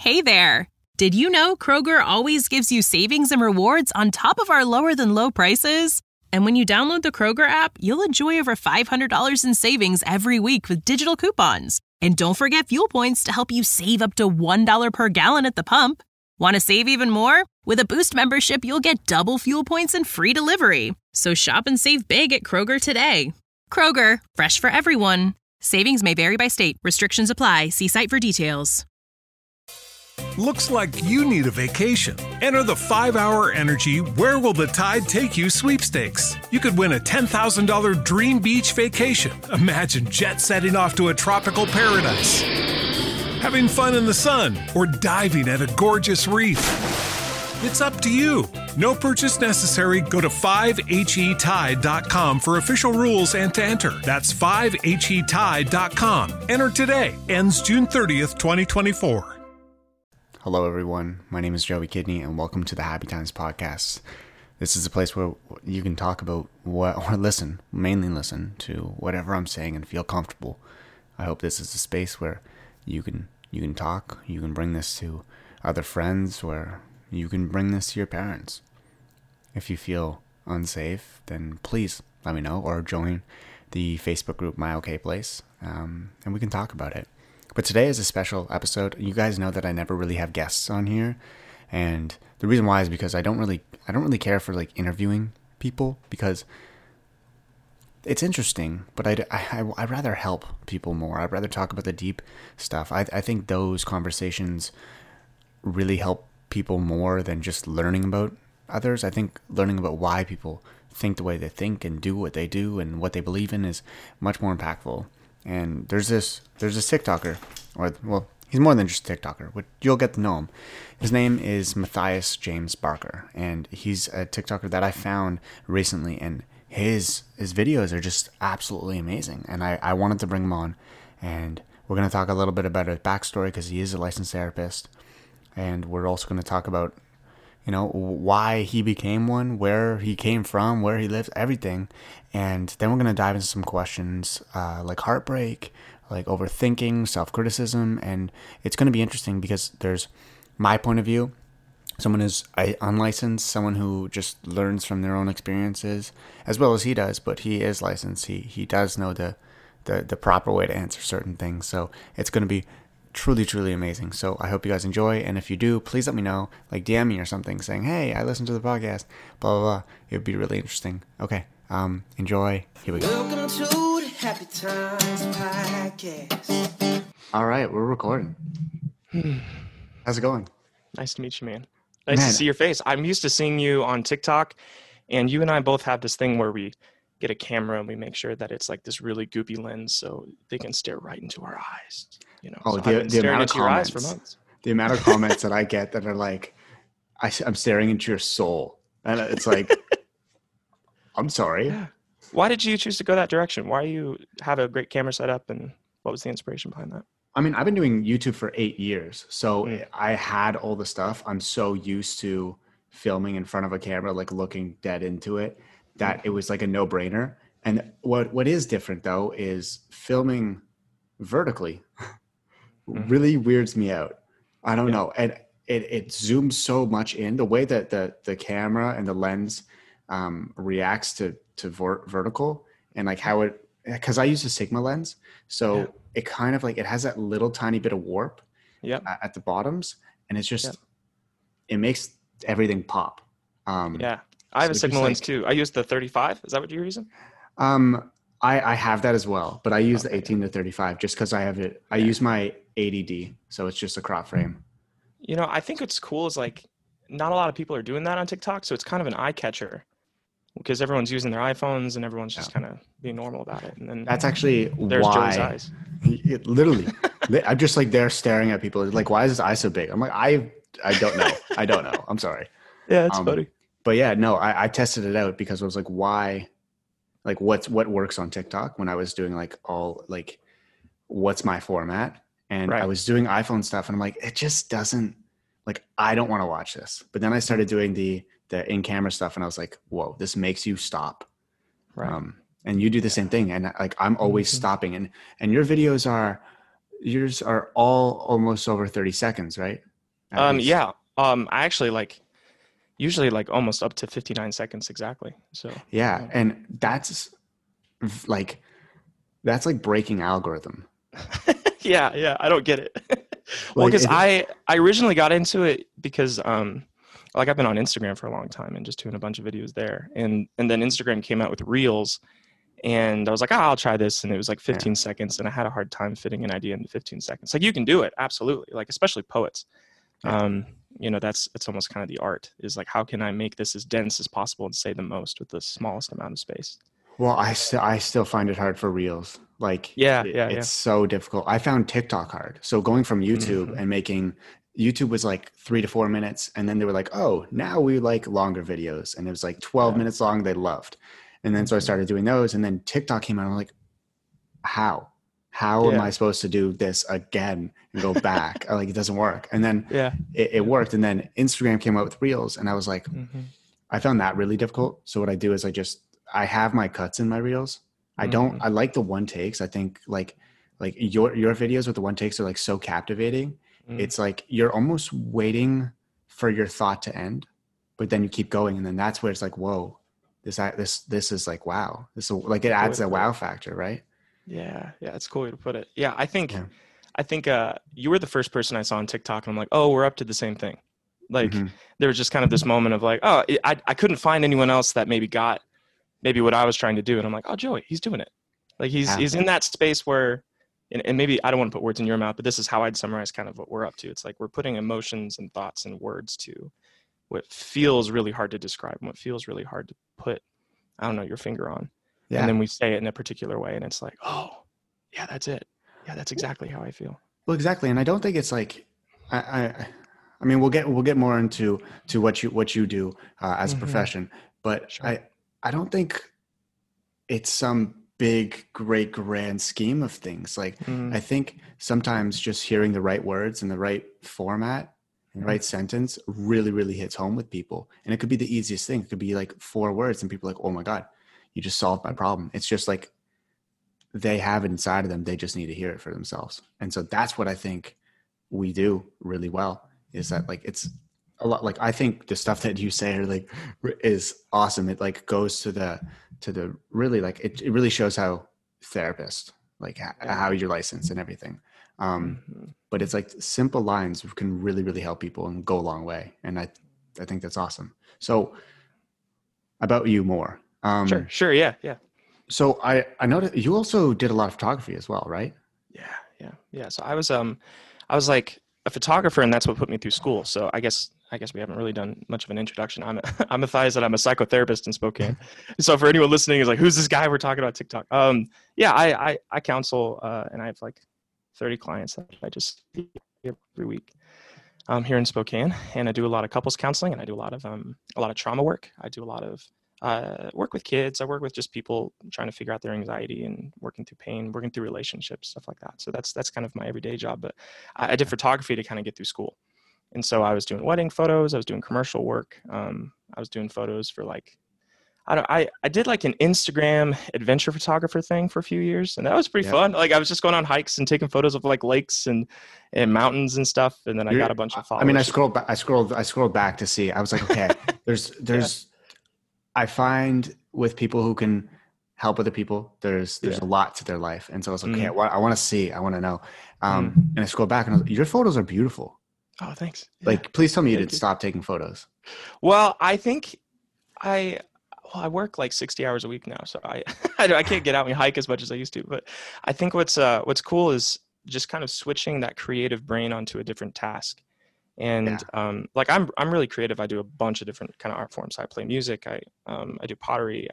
Hey there! Did you know Kroger always gives you savings and rewards on top of our lower-than-low prices? And when you download the Kroger app, you'll enjoy over $500 in savings every week with digital coupons. And don't forget fuel points to help you save up to $1 per gallon at the pump. Want to save even more? With a Boost membership, you'll get double fuel points and free delivery. So shop and save big at Kroger today. Kroger, fresh for everyone. Savings may vary by state. Restrictions apply. See site for details. Looks like you need a vacation. Enter the 5-Hour Energy Where Will the Tide Take You sweepstakes. You could win a $10,000 dream beach vacation. Imagine jet setting off to a tropical paradise, having fun in the sun, or diving at a gorgeous reef. It's up to you. No purchase necessary. Go to 5HETide.com for official rules and to enter. That's 5HETide.com. Enter today. Ends June 30th, 2024. Hello, everyone. My name is Joey Kidney, and welcome to the Happy Times Podcast. This is a place where you can talk about mainly listen to whatever I'm saying and feel comfortable. I hope this is a space where you can talk, you can bring this to other friends, where you can bring this to your parents. If you feel unsafe, then please let me know, or join the Facebook group My OK Place, and we can talk about it. But today is a special episode. You guys know that I never really have guests on here, and the reason why is because I don't really care for like interviewing people, because it's interesting, but I'd rather help people more. I'd rather talk about the deep stuff. I think those conversations really help people more than just learning about others. I think learning about why people think the way they think and do what they do and what they believe in is much more impactful. And there's this TikToker, he's more than just a TikToker, but you'll get to know him. His name is Matthias James Barker, and he's a TikToker that I found recently, and his videos are just absolutely amazing. And I wanted to bring him on, and we're going to talk a little bit about his backstory, because he is a licensed therapist, and we're also going to talk about, why he became one, where he came from, where he lives, everything. And then we're going to dive into some questions like heartbreak, like overthinking, self-criticism. And it's going to be interesting because there's my point of view. Someone who's unlicensed, someone who just learns from their own experiences, as well as he does, but he is licensed. He does know the proper way to answer certain things. So it's going to be truly, truly amazing. So I hope you guys enjoy. And if you do, please let me know, like DM me or something saying, hey, I listened to the podcast, blah, blah, blah. It would be really interesting. Okay. Enjoy. Here we go. Welcome to the Happy Times Podcast. All right. We're recording. How's it going? Nice to meet you, man. Nice to see your face. I'm used to seeing you on TikTok, and you and I both have this thing where we get a camera and we make sure that it's like this really goopy lens so they can stare right into our eyes. Oh, so the amount of comments, for months. The amount of comments that I get that are like, I'm staring into your soul. And it's like, I'm sorry. Yeah. Why did you choose to go that direction? Why you have a great camera setup, and what was the inspiration behind that? I mean, I've been doing YouTube for 8 years. So I had all the stuff. I'm so used to filming in front of a camera, like looking dead into it, that it was like a no-brainer. And what is different though is filming vertically really weirds me out. I don't know. And it zooms so much in. The way that the camera and the lens reacts to vertical, and like how it, because I use a Sigma lens. So it kind of like, it has that little tiny bit of warp at the bottoms. And it's just, it makes everything pop. I have a Sigma lens too. I use the 35. Is that what you're using? I have that as well, but I use the 18 to 35 just because I have it. I use my 80D, so it's just a crop frame. I think what's cool is like not a lot of people are doing that on TikTok, so it's kind of an eye catcher because everyone's using their iPhones and everyone's just kind of being normal about it. And then that's actually there's why. Joey's eyes. Literally, I'm just like there staring at people. Like, why is his eye so big? I'm like, I don't know. I don't know. I'm sorry. Yeah, it's funny. But yeah, no, I tested it out because I was like, why? Like, what works on TikTok when I was doing like all like, what's my format? And I was doing iPhone stuff, and I'm like, it just doesn't, like, I don't want to watch this. But then I started doing the in-camera stuff, and I was like, whoa, this makes you stop. Right. And you do the same thing, and like I'm always stopping. And your videos yours are all almost over 30 seconds, right? at least? Yeah. I actually like usually like almost up to 59 seconds exactly. So Yeah, and like that's like breaking algorithm. yeah, I don't get it. Well, Like because it. I originally got into it because like I've been on Instagram for a long time and just doing a bunch of videos there, and then Instagram came out with Reels, and I was like, oh, I'll try this, and it was like Yeah, 15 seconds, and I had a hard time fitting an idea into 15 seconds. Like you can do it, absolutely, like especially poets. yeah. You know, it's almost kind of the art is like how can I make this as dense as possible and say the most with the smallest amount of space. Well, I still find it hard for reels. Like Yeah. it's so difficult. I found TikTok hard. So going from YouTube Hmm. and making YouTube was like 3 to 4 minutes, and then they were like, oh, now we like longer videos, and it was like 12 Yeah. minutes long. They loved, and then so I Hmm. started doing those, and then TikTok came out. And I'm like, how? How am Yeah. I supposed to do this again and go back? Like it doesn't work. And then Yeah. it worked, and then Instagram came out with Reels, and I was like, Hmm. I found that really difficult. So what I do is I have my cuts in my reels. Hmm. I like the one takes. I think like your videos with the one takes are like so captivating. Hmm. It's like you're almost waiting for your thought to end, but then you keep going, and then that's where it's like, whoa, this is like wow. This is like it Cool way adds to a put it. wow factor, right? Yeah, it's a cool way to put it. Yeah, Yeah. I think you were the first person I saw on TikTok, and I'm like, oh, we're up to the same thing. Like Hmm. there was just kind of this moment of like, oh, I couldn't find anyone else that maybe got maybe what I was trying to do, and I'm like, oh, Joey, he's doing it. Like Yeah. he's in that space where, and maybe I don't want to put words in your mouth, but this is how I'd summarize kind of what we're up to. It's like we're putting emotions and thoughts and words to what feels really hard to describe and what feels really hard to put, I don't know, your finger on. And Yeah. then we say it in a particular way, and it's like, oh, yeah, that's it. Yeah, that's exactly how I feel. Well, exactly. And I don't think it's like I mean we'll get more into to what you do as a Hmm. profession, but Sure. I don't think it's some big great grand scheme of things. Like Mm-hmm. I think sometimes just hearing the right words in the right format and the right sentence really hits home with people. And it could be the easiest thing. It could be like 4 words and people are like, oh my God, you just solved my problem. It's just like they have it inside of them. They just need to hear it for themselves. And so that's what I think we do really well is that like it's a lot like I think the stuff that you say are like is awesome. It like goes to the really like it really shows how therapist like Yeah. how you're licensed and everything. Hmm. But it's like simple lines can really help people and go a long way. And I think that's awesome. So about you more. Sure. Yeah. So I noticed you also did a lot of photography as well, right? Yeah. So I was like a photographer, and that's what put me through school. So I guess we haven't really done much of an introduction. I'm Matthias, and I'm a psychotherapist in Spokane. So for anyone listening, is like, who's this guy we're talking about TikTok? Yeah, I counsel, and I have like 30 clients that I just see every week. Here in Spokane, and I do a lot of couples counseling, and I do a lot of trauma work. I do a lot of work with kids. I work with just people trying to figure out their anxiety and working through pain, working through relationships, stuff like that. So that's kind of my everyday job. But I did photography to kind of get through school, and so I was doing wedding photos. I was doing commercial work. I was doing photos for like I did like an Instagram adventure photographer thing for a few years, and that was pretty Yeah. fun. Like I was just going on hikes and taking photos of like lakes and mountains and stuff, and then I got a bunch of I mean, followers. I scrolled back to see. I was like, okay, Yeah, there's. I find with people who can help other people, there's yeah. a lot to their life, and so I was like, okay, Mm, I want to see, I want to know. mm. And I scrolled back, and I was, your photos are beautiful. Oh, thanks. Yeah, Like, please tell me you thank didn't you. stop taking photos. Well, I think I I work like 60 hours a week now, so I can't get out and hike as much as I used to. But I think what's cool is just kind of switching that creative brain onto a different task. Yeah, And like I'm really creative. I do a bunch of different kind of art forms. I play music. I do pottery.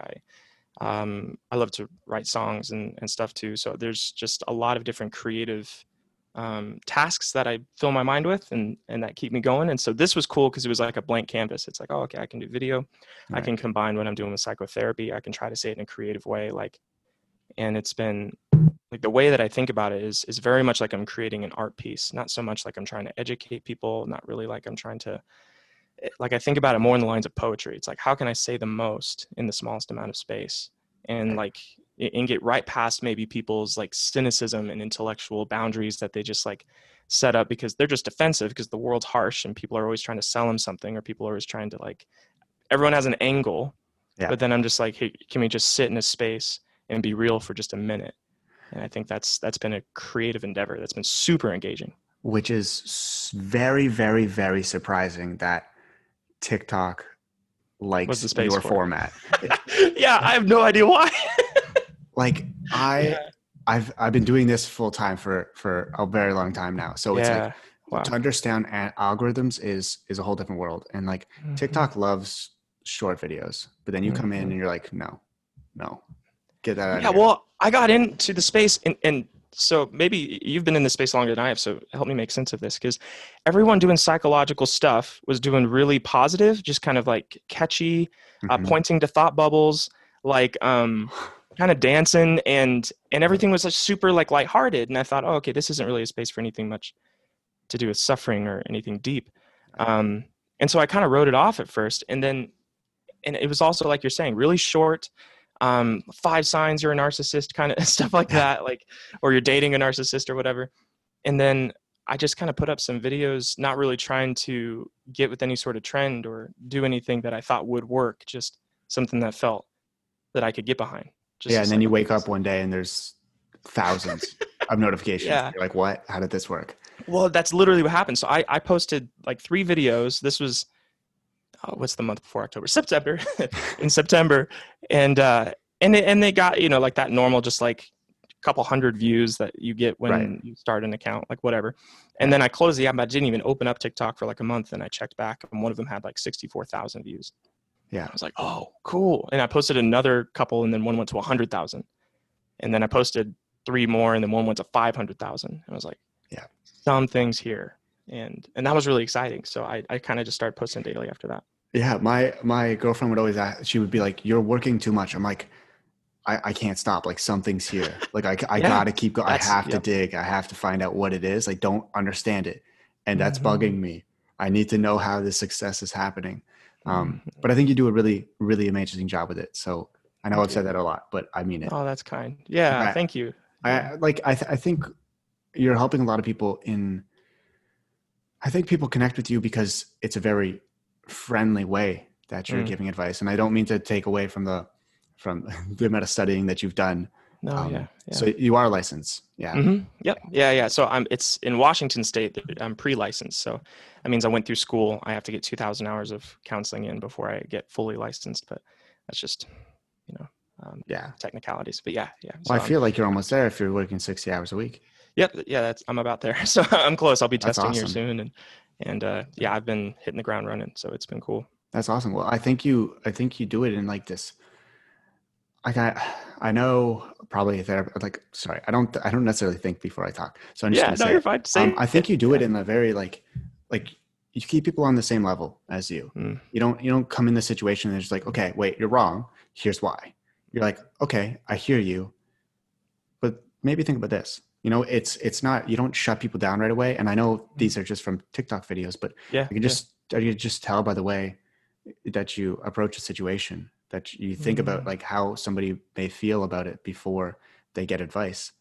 I love to write songs and stuff too. So there's just a lot of different creative tasks that I fill my mind with and that keep me going. And so this was cool because it was like a blank canvas. It's like, oh, okay, I can do video. I right. can combine what I'm doing with psychotherapy. I can try to say it in a creative way. Like, and it's been like the way that I think about it is very much like I'm creating an art piece, not so much like I'm trying to educate people, not really like I'm trying to like I think about it more in the lines of poetry. It's like how can I say the most in the smallest amount of space and Right. like and get right past maybe people's like cynicism and intellectual boundaries that they just like set up because they're just defensive because the world's harsh and people are always trying to sell them something, or people are always trying to like, everyone has an angle. Yeah. But then I'm just like, hey, can we just sit in a space and be real for just a minute? And I think that's been a creative endeavor that's been super engaging. Which is very, very, very surprising that TikTok likes your format. Yeah, I have no idea why. Like I've been doing this full time for a very long time now. So it's like, wow, to understand algorithms is a whole different world. And like TikTok loves short videos, but then you come in and you're like, no, get that out of here. Well, I got into the space and so maybe you've been in this space longer than I have, so help me make sense of this, because everyone doing psychological stuff was doing really positive, just kind of like catchy, pointing to thought bubbles, like kind of dancing, and everything was like super like lighthearted. And I thought, oh, okay, this isn't really a space for anything much to do with suffering or anything deep. And so I kind of wrote it off at first, and it was also, like you're saying, really short. 5 signs you're a narcissist, kind of stuff like that, like, or you're dating a narcissist or whatever. And then I just kind of put up some videos, not really trying to get with any sort of trend or do anything that I thought would work, just something that felt that I could get behind. And then you wake up one day and there's thousands of notifications. You're like, what? How did this work? Well, that's literally what happened. So I posted like 3 videos. This was, what's the month before October? September. In September. And they got, like that normal, just like a couple hundred views that you get when you start an account, like whatever. And then I closed the app. I didn't even open up TikTok for like a month, and I checked back, and one of them had like 64,000 views. Yeah. I was like, oh, cool. And I posted another couple, and then one went to 100,000. And then I posted 3 more, and then one went to 500,000. And I was like, yeah, some things here. And that was really exciting. So I kind of just started posting daily after that. Yeah. My girlfriend would always ask, she would be like, you're working too much. I'm like, I can't stop. Like, something's here. Like I gotta keep going. I have to dig. I have to find out what it is. I don't understand it. And that's bugging me. I need to know how this success is happening. But I think you do a really, really amazing job with it. So I know I've said that a lot, but I mean it. Oh, that's kind. Yeah. Thank you. I think you're helping a lot of people I think people connect with you because it's a very friendly way that you're giving advice. And I don't mean to take away from the amount of studying that you've done. No, So you are licensed. Yeah. Mm-hmm. Yep. Yeah. So it's in Washington State. I'm pre-licensed. So that means I went through school. I have to get 2,000 hours of counseling in before I get fully licensed. But that's just, technicalities. But yeah. So I feel like you're almost there if you're working 60 hours a week. Yep. Yeah. I'm about there. So I'm close. I'll be testing here soon. And I've been hitting the ground running. So it's been cool. That's awesome. Well, I think you do it in like this. Like I know probably like, sorry, I don't necessarily think before I talk. So I'm just going to say, you're fine. I think you do it in a very like you keep people on the same level as you. You don't come in the situation and it's like, okay, wait, you're wrong. Here's why. You're like, okay, I hear you, but maybe think about this. It's not, you don't shut people down right away. And I know these are just from TikTok videos, but you can just tell by the way that you approach a situation, that you think about like how somebody may feel about it before they get advice.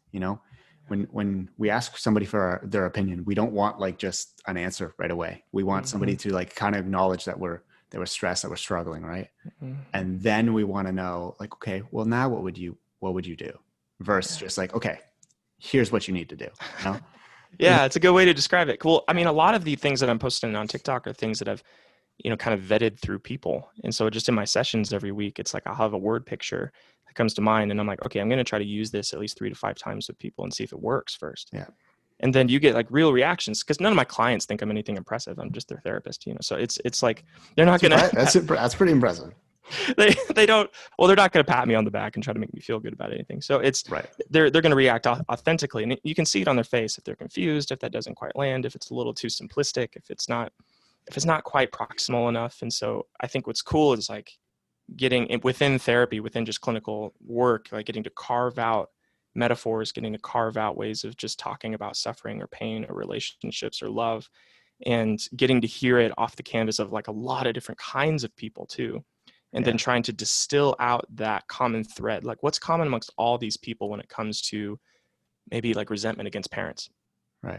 When we ask somebody for their opinion, we don't want like just an answer right away. We want somebody to like kind of acknowledge that they were stressed, that we're struggling. Right. And then we want to know like, okay, well now what would you do versus just like, okay, here's what you need to do. Yeah, it's a good way to describe it. Cool. I mean, a lot of the things that I'm posting on TikTok are things that I've, kind of vetted through people. And so just in my sessions every week, it's like I'll have a word picture that comes to mind. And I'm like, okay, I'm going to try to use this at least 3 to 5 times with people and see if it works first. Yeah. And then you get like real reactions because none of my clients think I'm anything impressive. I'm just their therapist, So it's like, they're not going to. That's pretty impressive. They don't, well, they're not going to pat me on the back and try to make me feel good about anything. So it's, they're going to react authentically, and you can see it on their face if they're confused, if that doesn't quite land, if it's a little too simplistic, if it's not quite proximal enough. And so I think what's cool is like getting within therapy, within just clinical work, like getting to carve out metaphors, getting to carve out ways of just talking about suffering or pain or relationships or love, and getting to hear it off the canvas of like a lot of different kinds of people too. And then trying to distill out that common thread, like what's common amongst all these people when it comes to maybe like resentment against parents. Right.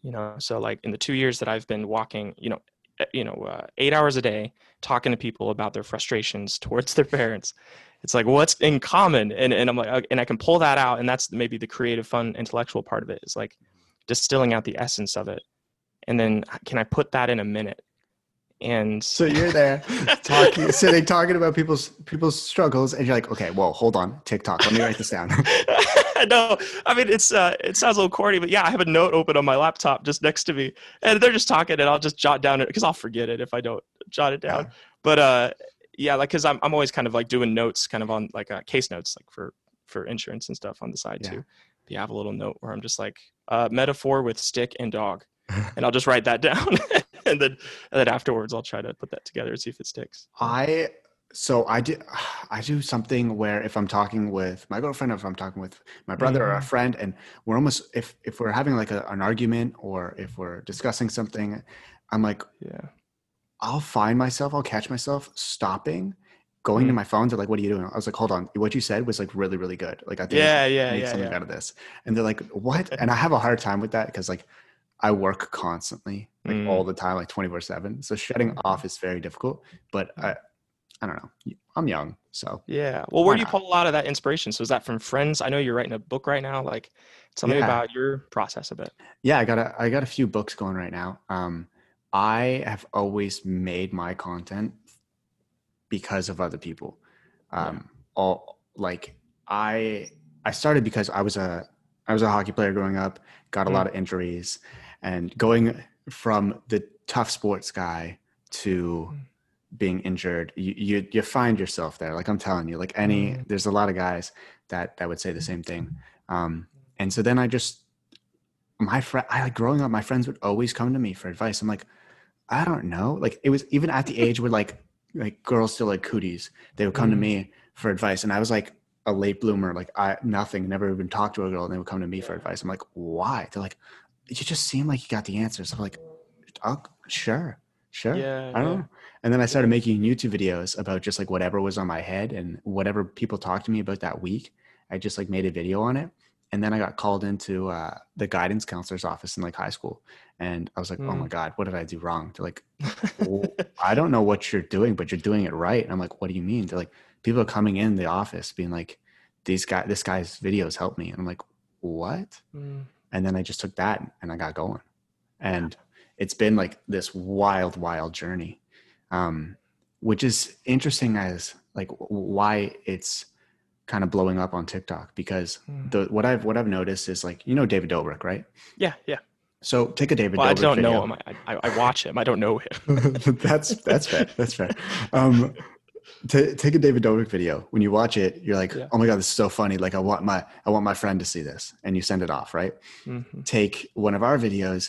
So like in the 2 years that I've been walking, 8 hours a day, talking to people about their frustrations towards their parents, it's like, what's in common? And I'm like, and I can pull that out. And that's maybe the creative, fun, intellectual part of it, is like distilling out the essence of it. And then can I put that in a minute? And so you're there talking about people's struggles, and you're like, okay, well, hold on, TikTok, let me write this down. No, I mean, it sounds a little corny, but yeah, I have a note open on my laptop just next to me, and they're just talking, and I'll just jot down it because I'll forget it if I don't jot it down. But yeah, like, because I'm always kind of like doing notes, kind of on like case notes, like for insurance and stuff on the side too. But yeah, I have a little note where I'm just like metaphor with stick and dog, and I'll just write that down, and then afterwards I'll try to put that together and see if it sticks. I do something where if I'm talking with my girlfriend, or if I'm talking with my brother or a friend, and we're almost, if we're having like an argument, or if we're discussing something, I'm like, I'll catch myself stopping, going to my phone to like, what are you doing? I was like, hold on, what you said was like really, really good. Like, I think make something out of this. And they're like, what? And I have a hard time with that because like I work constantly, like all the time, like 24/7. So shutting off is very difficult, but I don't know. I'm young, so. Yeah. Well, where do you pull a lot of that inspiration? So is that from friends? I know you're writing a book right now. Like, tell me about your process a bit. Yeah, I got a few books going right now. I have always made my content because of other people. I started because I was a hockey player growing up, got a lot of injuries, and going from the tough sports guy to being injured, you find yourself there. Like, I'm telling you, like there's a lot of guys that would say the same thing. And so then growing up, my friends would always come to me for advice. I'm like, I don't know. Like, it was even at the age where like girls still like cooties, they would come to me for advice. And I was like a late bloomer. Like, never even talked to a girl, and they would come to me for advice. I'm like, why? They're like, you just seem like you got the answers. I'm like, oh, sure. I don't know. And then I started making YouTube videos about just like whatever was on my head, and whatever people talked to me about that week, I just like made a video on it. And then I got called into the guidance counselor's office in like high school. And I was like, oh my God, what did I do wrong? They're like, well, I don't know what you're doing, but you're doing it right. And I'm like, what do you mean? They're like, people are coming in the office being like, this guy's videos helped me. And I'm like, what? And then I just took that and I got going. And it's been like this wild, wild journey, which is interesting as like why it's kind of blowing up on TikTok, because what I've noticed is like, David Dobrik, right? Yeah. So take a David Dobrik I don't video. know him. I watch him. I don't know him. That's fair. That's fair. Take a David Dobrik video. When you watch it, you're like, oh my God, this is so funny. Like, I want my friend to see this, and you send it off, right? Take one of our videos.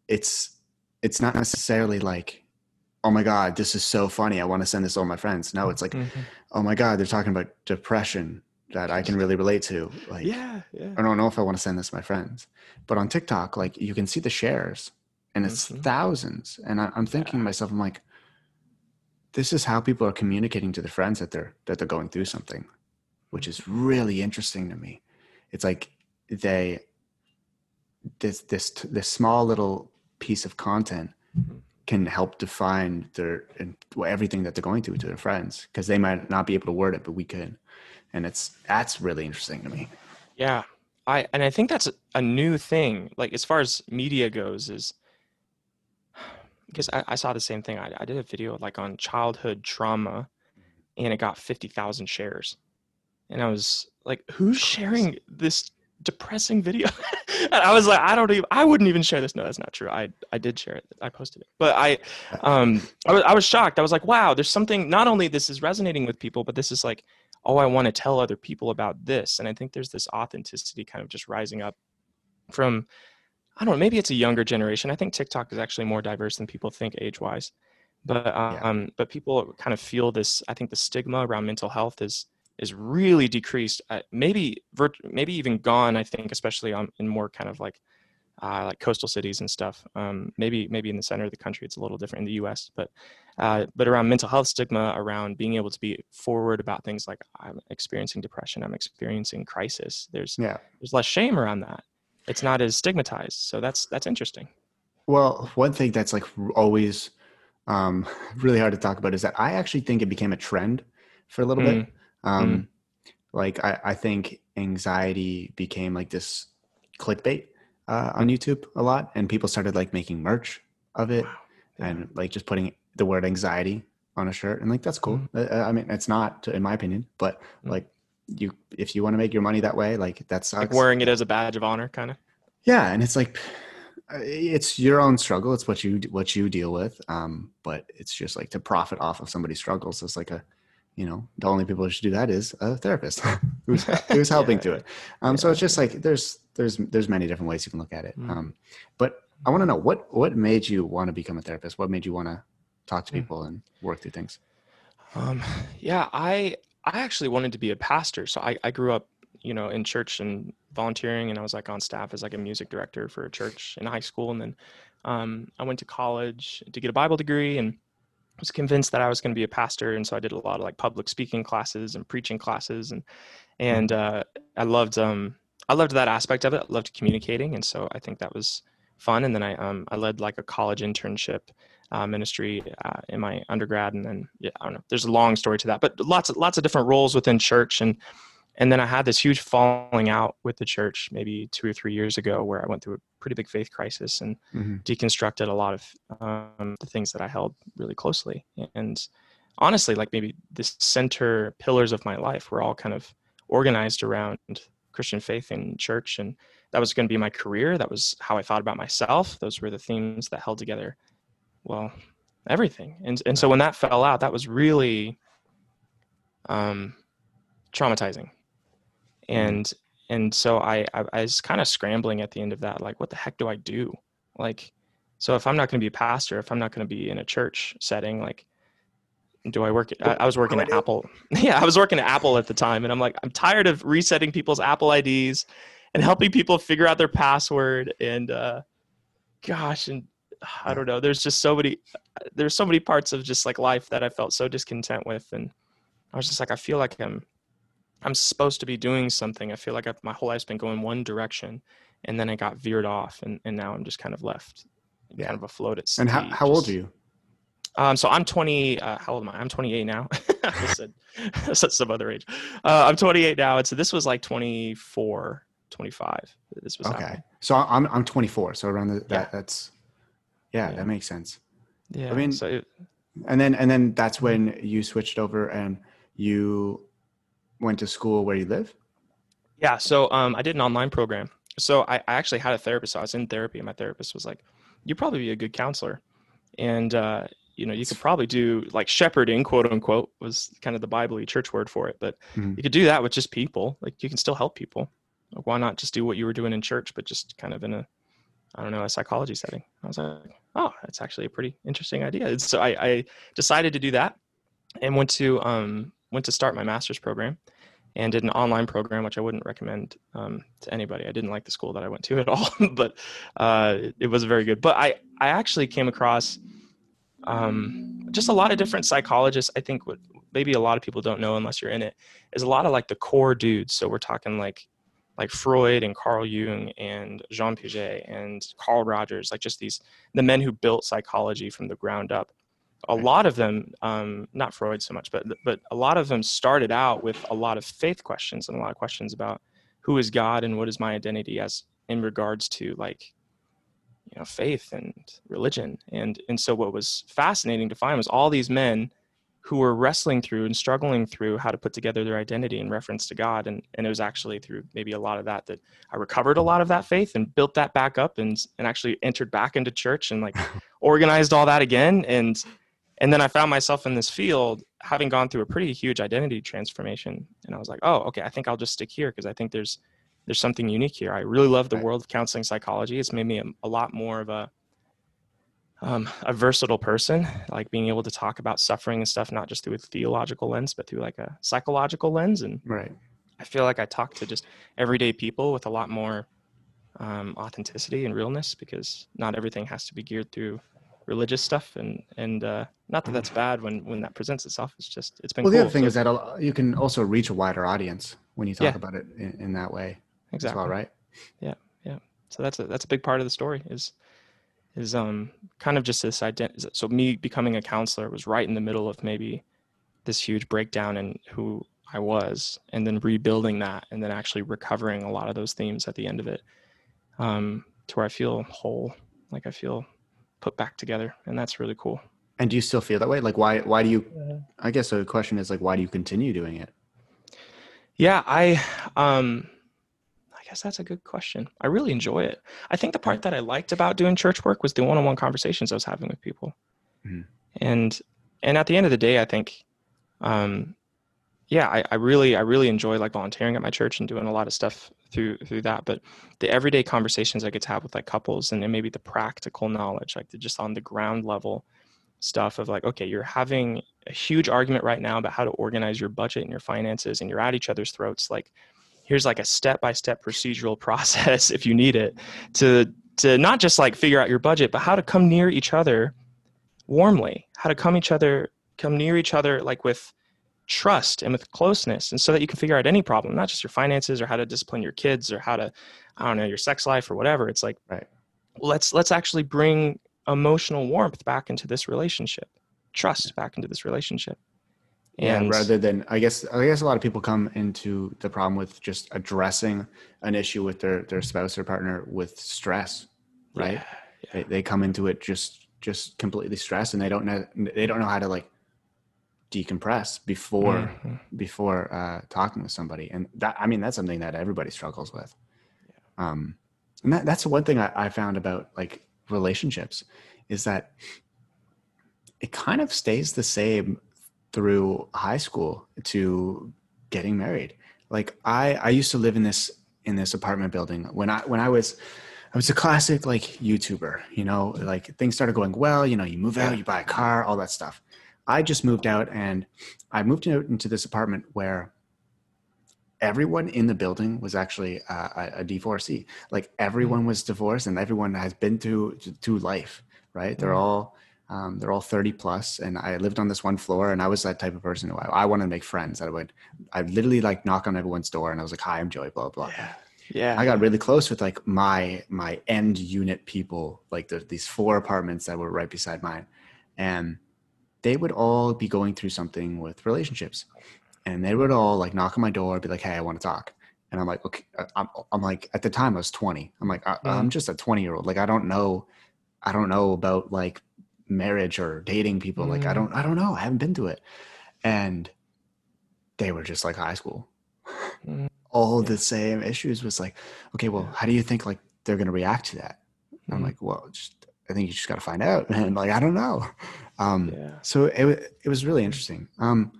It's not necessarily like, oh my God, this is so funny, I want to send this to all my friends. No, it's like, oh my God, they're talking about depression that I can really relate to. Like, I don't know if I want to send this to my friends. But on TikTok, like, you can see the shares, and it's thousands. And I'm thinking to myself, I'm like, this is how people are communicating to their friends that they're going through something, which is really interesting to me. It's like this small little piece of content can help define everything that they're going through to their friends, because they might not be able to word it, but we could. And that's really interesting to me. Yeah. I think that's a new thing, like, as far as media goes, is because I saw the same thing. I did a video like on childhood trauma, and it got 50,000 shares. And I was like, who's sharing this depressing video? And I was like, I wouldn't even share this. No, that's not true. I did share it. I posted it. But I was shocked. I was like, wow, there's something, not only this is resonating with people, but this is like, oh, I want to tell other people about this. And I think there's this authenticity kind of just rising up from, I don't know, maybe it's a younger generation. I think TikTok is actually more diverse than people think age-wise. But people kind of feel this, I think the stigma around mental health is really decreased, maybe even gone, I think, especially in more kind of like coastal cities and stuff. Maybe in the center of the country, it's a little different in the US, but around mental health stigma, around being able to be forward about things like, I'm experiencing depression, I'm experiencing crisis. There's less shame around that. it's not as stigmatized. So that's interesting. Well, one thing that's like always really hard to talk about is that I actually think it became a trend for a little bit. Like I think anxiety became like this clickbait on YouTube a lot, and people started like making merch of it. Wow. Yeah. And like just putting the word anxiety on a shirt, and like that's cool. I mean, it's not, in my opinion, but like if you want to make your money that way, like that sucks. Like wearing it as a badge of honor, kind of. Yeah, and it's like it's your own struggle. It's what you deal with. But it's just like to profit off of somebody's struggles. It's like the only people who should do that is a therapist who's helping through it. So it's just like there's many different ways you can look at it. But I want to know what made you want to become a therapist? What made you want to talk to people and work through things? I actually wanted to be a pastor. So I grew up, in church and volunteering, and I was like on staff as like a music director for a church in high school. And then I went to college to get a Bible degree and was convinced that I was going to be a pastor. And so I did a lot of like public speaking classes and preaching classes. And I loved that aspect of it. I loved communicating. And so I think that was fun. And then I led like a college internship ministry in my undergrad. And then, I don't know, there's a long story to that, but lots of different roles within church. And then I had this huge falling out with the church maybe 2 or 3 years ago, where I went through a pretty big faith crisis and deconstructed a lot of the things that I held really closely. And honestly, like maybe the center pillars of my life were all kind of organized around Christian faith and church. And that was going to be my career. That was how I thought about myself. Those were the themes that held together, well, everything. And so when that fell out, that was really traumatizing. And so I was kind of scrambling at the end of that, like, what the heck do I do? Like, so if I'm not going to be a pastor, if I'm not going to be in a church setting, like, do I work? I was working at Apple. Yeah, I was working at Apple at the time. And I'm like, I'm tired of resetting people's Apple IDs and helping people figure out their password. And gosh, and I don't know, there's so many parts of just like life that I felt so discontent with. And I was just like, I feel like I'm supposed to be doing something. I feel like my whole life's been going one direction, and then I got veered off, and now I'm just kind of left, kind of afloat at sea. And how old are you? So I'm 20. How old am I? I'm 28 now. I said some other age. I'm 28 now, and so this was like 24, 25. This was okay. happening. So I'm 24. So around that makes sense. Yeah. I mean, and then that's when you switched over and you went to school where you live? Yeah. So I did an online program. So I actually had a therapist. So I was in therapy, and my therapist was like, you'd probably be a good counselor. And, you could probably do like shepherding, quote unquote, was kind of the Bible-y church word for it. But you could do that with just people. Like, you can still help people. Like, why not just do what you were doing in church, but just kind of in a psychology setting? I was like, oh, that's actually a pretty interesting idea. And so I decided to do that and went to start my master's program and did an online program, which I wouldn't recommend to anybody. I didn't like the school that I went to at all, but it was very good. But I actually came across just a lot of different psychologists. I think what maybe a lot of people don't know unless you're in it is a lot of like the core dudes. So we're talking like Freud and Carl Jung and Jean Piaget and Carl Rogers, like just the men who built psychology from the ground up. A lot of them, not Freud so much, but a lot of them started out with a lot of faith questions and a lot of questions about who is God and what is my identity as in regards to like, faith and religion. And so what was fascinating to find was all these men who were wrestling through and struggling through how to put together their identity in reference to God. And it was actually through maybe a lot of that I recovered a lot of that faith and built that back up and actually entered back into church and like organized all that again. And then I found myself in this field having gone through a pretty huge identity transformation. And I was like, oh, okay, I think I'll just stick here because I think there's something unique here. I really love the world of counseling psychology. It's made me a lot more of a versatile person, like being able to talk about suffering and stuff, not just through a theological lens, but through like a psychological lens. And I feel like I talk to just everyday people with a lot more authenticity and realness, because not everything has to be geared through religious stuff. And not that that's bad when that presents itself. It's been cool. The other thing is that you can also reach a wider audience when you talk about it in that way. Exactly. As well, right? Yeah. So that's a big part of the story is kind of just this identity. So me becoming a counselor was right in the middle of maybe this huge breakdown in who I was, and then rebuilding that, and then actually recovering a lot of those themes at the end of it, to where I feel whole, like I feel put back together, and that's really cool. And do you still feel that way? Like, why do you, I guess the question is like, why do you continue doing it? Yeah, I guess that's a good question. I really enjoy it. I think the part that I liked about doing church work was the one-on-one conversations I was having with people. Mm-hmm. And at the end of the day, I think, I really enjoy like volunteering at my church and doing a lot of stuff through that. But the everyday conversations I get to have with like couples, and then maybe the practical knowledge, like just on the ground level stuff of like, okay, you're having a huge argument right now about how to organize your budget and your finances, and you're at each other's throats. Like, here's like a step-by-step procedural process if you need it to not just like figure out your budget, but how to come near each other warmly, how to come near each other like with trust and with closeness, and so that you can figure out any problem, not just your finances or how to discipline your kids or how to, I don't know, your sex life or whatever. It's like, right, let's actually bring emotional warmth back into this relationship, trust back into this relationship. And rather than, I guess a lot of people come into the problem with just addressing an issue with their spouse or partner with stress, right? Yeah. They come into it just completely stressed, and they don't know how to like decompress before talking with somebody. And that, I mean, that's something that everybody struggles with. Yeah. And that's the one thing I found about like relationships is that it kind of stays the same through high school to getting married. Like I used to live in this apartment building when I was a classic like YouTuber, you know, like things started going well, you know, you move out, you buy a car, all that stuff. I just moved out, and I moved out into this apartment where everyone in the building was actually a divorcee. Like everyone was divorced, and everyone has been through life, right? They're all 30 plus, and I lived on this one floor, and I was that type of person who I wanted to make friends. I literally like knock on everyone's door, and I was like, "Hi, I'm Joey," blah blah. Yeah. I got really close with like my end unit people, like these 4 apartments that were right beside mine, and they would all be going through something with relationships, and they would all like knock on my door, be like, "Hey, I want to talk." And I'm like, okay, I'm like, at the time I was 20. I'm like, I'm just a 20-year-old. Like, I don't know about like marriage or dating people. Like, I don't know. I haven't been to it. And they were just like high school. All the same issues. Was like, okay, well, how do you think like they're going to react to that? I'm like, well, I think you just got to find out. And like, I don't know. So it was really interesting.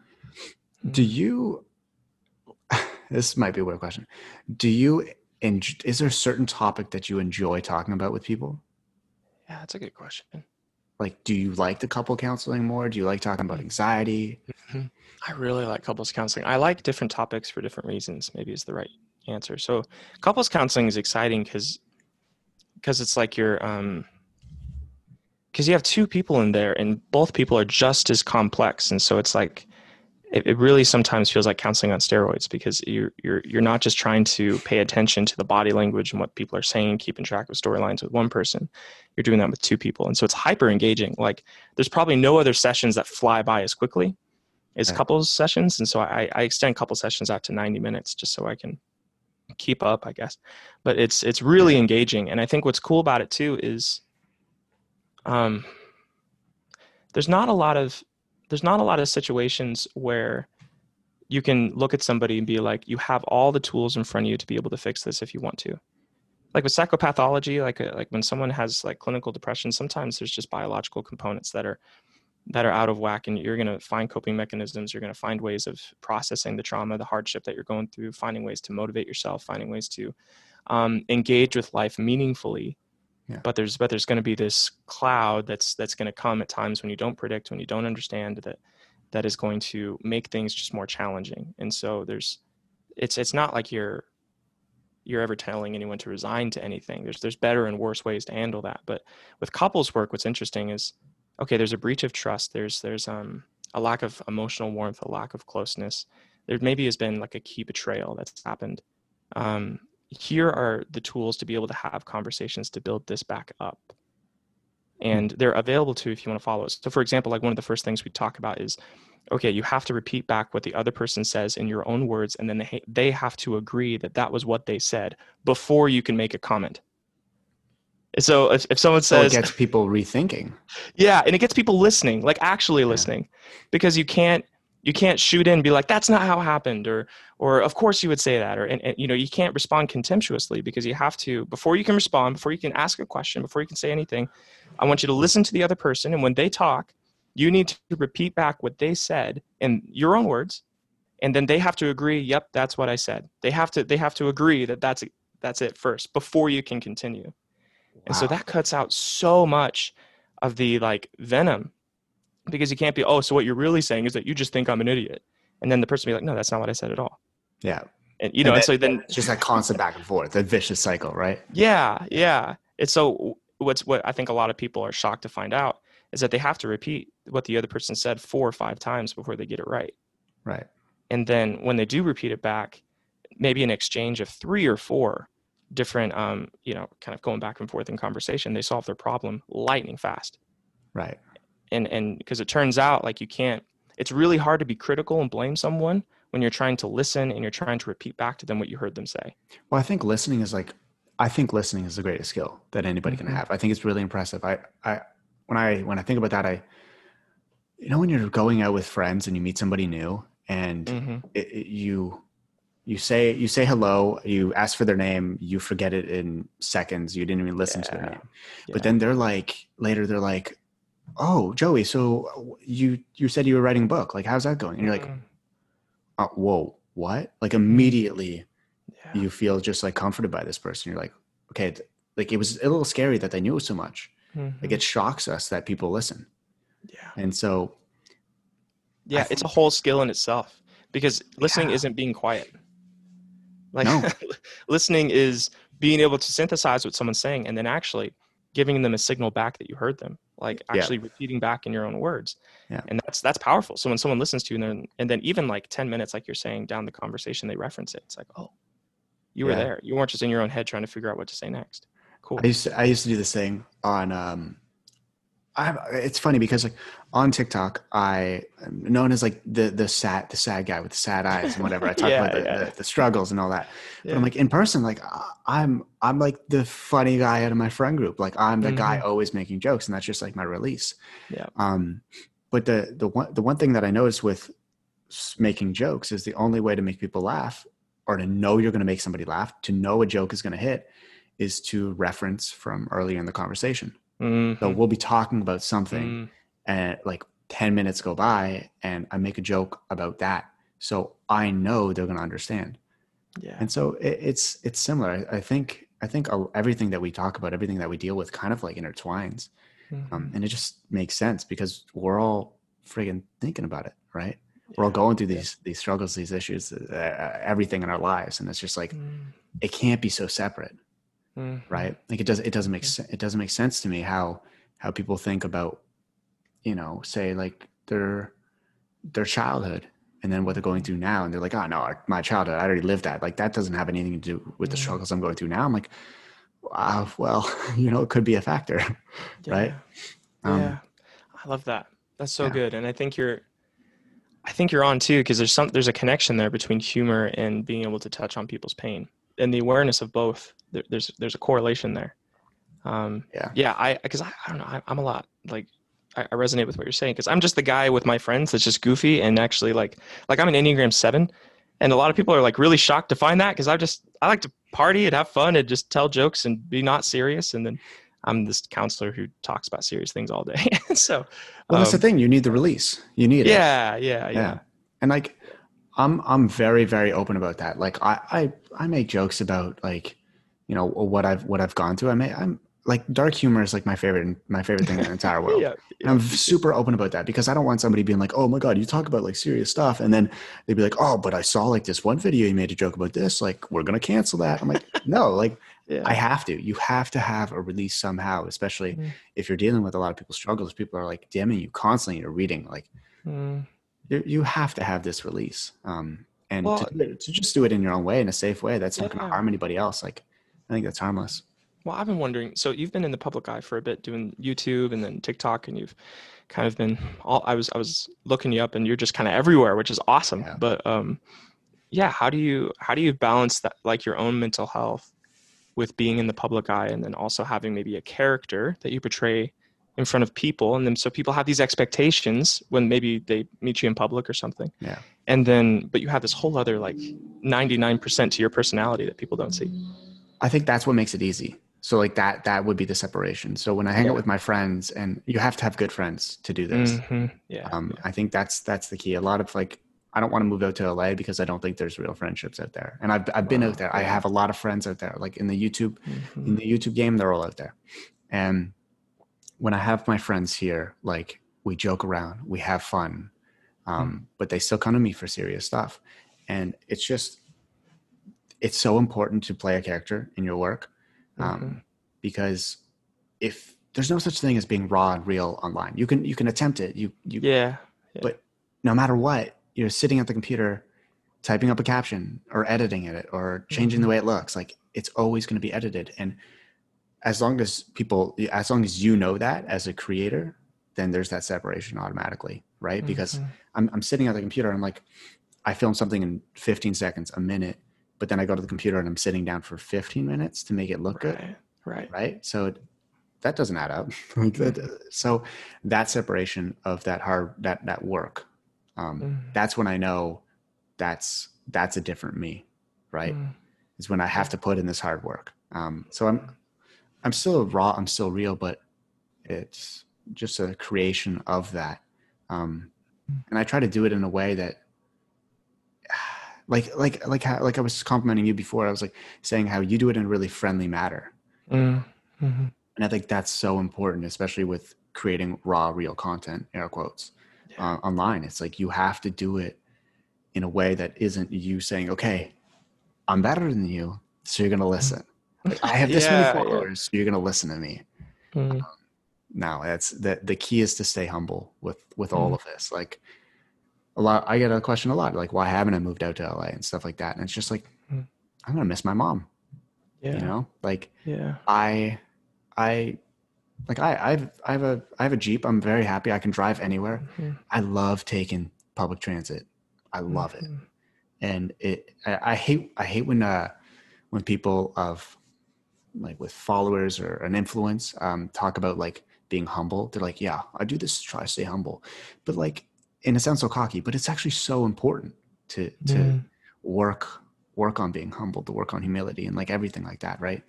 Do you, this might be a weird question. Is there a certain topic that you enjoy talking about with people? Yeah, that's a good question. Like, do you like the couple counseling more? Do you like talking about anxiety? I really like couples counseling. I like different topics for different reasons, maybe is the right answer. So couples counseling is exciting because it's like you're, because you have 2 people in there, and both people are just as complex. And so it's like, it really sometimes feels like counseling on steroids, because you're not just trying to pay attention to the body language and what people are saying, keeping track of storylines with one person. You're doing that with 2 people. And so it's hyper engaging. Like there's probably no other sessions that fly by as quickly as couples sessions. And so I extend couple sessions out to 90 minutes just so I can keep up, I guess. But it's really engaging. And I think what's cool about it too is there's not a lot of situations where you can look at somebody and be like, you have all the tools in front of you to be able to fix this if you want to. Like with psychopathology, like when someone has like clinical depression, sometimes there's just biological components that are out of whack, and you're going to find coping mechanisms. You're going to find ways of processing the trauma, the hardship that you're going through, finding ways to motivate yourself, finding ways to engage with life meaningfully. Yeah. But there's going to be this cloud that's going to come at times when you don't predict, when you don't understand, that is going to make things just more challenging. And so it's not like you're ever telling anyone to resign to anything. There's better and worse ways to handle that. But with couples work, what's interesting is, okay, there's a breach of trust. There's a lack of emotional warmth, a lack of closeness. There maybe has been like a key betrayal that's happened. here are the tools to be able to have conversations to build this back up. And they're available to you if you want to follow us. So for example, like one of the first things we talk about is, okay, you have to repeat back what the other person says in your own words, and then they have to agree that that was what they said before you can make a comment. So if someone says, it gets people rethinking. Yeah, and it gets people listening, like actually listening, because you can't shoot in and be like, that's not how it happened, or of course you would say that, or and you can't respond contemptuously, because you have to, before you can respond, before you can ask a question, before you can say anything, I want you to listen to the other person, and when they talk, you need to repeat back what they said in your own words, and then they have to agree, yep, that's what I said. They have to agree that that's it first before you can continue. And so that cuts out so much of the like venom, because you can't be, oh, so what you're really saying is that you just think I'm an idiot. And then the person will be like, no, that's not what I said at all. Yeah. And and so then it's just that constant back and forth, that vicious cycle, right? Yeah. Yeah. It's so what I think a lot of people are shocked to find out is that they have to repeat what the other person said 4 or 5 times before they get it right. Right. And then when they do repeat it back, maybe an exchange of 3 or 4 different, kind of going back and forth in conversation, they solve their problem lightning fast. Right. And because it turns out like it's really hard to be critical and blame someone when you're trying to listen and you're trying to repeat back to them what you heard them say. Well, I think listening is the greatest skill that anybody can have. I think it's really impressive. When I think about that, when you're going out with friends and you meet somebody new and you say hello, you ask for their name, you forget it in seconds, you didn't even listen to their name. Yeah. But then they're like, oh, Joey, so you said you were writing a book. Like, how's that going? And you're like, whoa, what? Like immediately you feel just like comforted by this person. You're like, okay, like it was a little scary that they knew so much. Like it shocks us that people listen. Yeah. And so. Yeah, it's a whole skill in itself, because listening isn't being quiet. Like listening is being able to synthesize what someone's saying and then actually giving them a signal back that you heard them, like actually repeating back in your own words. Yeah. And that's powerful. So when someone listens to you and then even like 10 minutes, like you're saying, down the conversation, they reference it. It's like, oh, you were there. You weren't just in your own head trying to figure out what to say next. Cool. I used to do this thing on, it's funny because like on TikTok, I'm known as like the sad guy with the sad eyes and whatever. I talk about the struggles and all that. But I'm like in person, like I'm like the funny guy out of my friend group. Like I'm the guy always making jokes, and that's just like my release. Yeah. But the one thing that I noticed with making jokes is the only way to make people laugh, or to know you're going to make somebody laugh, to know a joke is going to hit, is to reference from earlier in the conversation. So we'll be talking about something and like 10 minutes go by and I make a joke about that. So I know they're going to understand. Yeah. And so it's similar. I think everything that we talk about, everything that we deal with kind of like intertwines. And it just makes sense because we're all friggin' thinking about it, right? We're all going through these struggles, these issues, everything in our lives. And it's just like, it can't be so separate. Right. Like it doesn't make sense to me how people think about, say like their childhood and then what they're going through now. And they're like, oh no, my childhood, I already lived that. Like that doesn't have anything to do with the struggles I'm going through now. I'm like, well, it could be a factor. Right. I love that. That's so good. And I think you're on too, because there's a connection there between humor and being able to touch on people's pain. And the awareness of both, there's a correlation there. Because I don't know, I'm a lot like I resonate with what you're saying, because I'm just the guy with my friends that's just goofy and actually like I'm an Enneagram 7, and a lot of people are like really shocked to find that, because I like to party and have fun and just tell jokes and be not serious, and then I'm this counselor who talks about serious things all day. So that's the thing, you need the release, you need it. Yeah. And like I'm very, very open about that. Like I make jokes about like, what I've gone through. I'm like, dark humor is like my favorite thing in the entire world. And I'm super open about that, because I don't want somebody being like, oh my God, you talk about like serious stuff. And then they'd be like, oh, but I saw like this one video, you made a joke about this. Like, we're going to cancel that. I'm like, no, like you have to have a release somehow, especially if you're dealing with a lot of people's struggles. People are like DMing you constantly, you're reading like, you have to have this release. And Well, to just do it in your own way, in a safe way, that's not going to yeah. harm anybody else. Like, I think that's harmless. Well, I've been wondering, so you've been in the public eye for a bit doing YouTube and then TikTok, and you've kind of been I was looking you up, and you're just kind of everywhere, which is awesome. Yeah. But yeah, how do you balance that, like your own mental health with being in the public eye, and then also having maybe a character that you portray in front of people, and then so people have these expectations when maybe they meet you in public or something. Yeah. And then, but you have this whole other like 99% to your personality that people don't see. I think that's what makes it easy. So like that would be the separation. So when I hang out with my friends, and you have to have good friends to do this. Mm-hmm. Yeah. I think that's the key. A lot of like, I don't want to move out to LA because I don't think there's real friendships out there. And I've been out there. I have a lot of friends out there, like in the YouTube game, they're all out there. And when I have my friends here, like we joke around, we have fun, but they still come to me for serious stuff. And it's so important to play a character in your work, because if there's no such thing as being raw and real online, you can attempt it. But no matter what, you're sitting at the computer, typing up a caption or editing it or changing the way it looks. Like it's always going to be edited. And as long as you know that as a creator, then there's that separation automatically, right? Because I'm sitting at the computer, I'm like, I film something in 15 seconds, a minute, but then I go to the computer and I'm sitting down for 15 minutes to make it look good. Right. So that doesn't add up. So that separation of that work, that's when I know that's a different me, right? Is when I have to put in this hard work. So I'm still raw, I'm still real, but it's just a creation of that. And I try to do it in a way that, like I was complimenting you before. I was like saying how you do it in a really friendly manner. And I think that's so important, especially with creating raw, real content, air quotes, online. It's like, you have to do it in a way that isn't you saying, okay, I'm better than you, so you're going to listen. Like, I have this many followers, so you're going to listen to me. No, that's the key is to stay humble with all of this. Like I get a question a lot, like, why haven't I moved out to LA and stuff like that? And it's just like, I'm going to miss my mom. You know, like, I have a Jeep. I'm very happy. I can drive anywhere. I love taking public transit. I love it. And I hate when people like with followers or an influence, talk about like being humble. They're like, yeah, I do this to try to stay humble. But like, and it sounds so cocky, but it's actually so important to work on being humble, to work on humility and like everything like that. Right.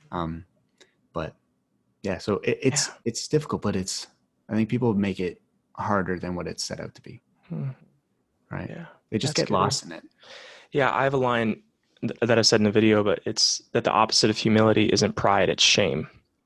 But yeah, so it's difficult, but I think people make it harder than what it's set out to be. Right. Yeah. They just get lost in it. Yeah. I have a line that I said in the video, but it's that the opposite of humility isn't pride, it's shame.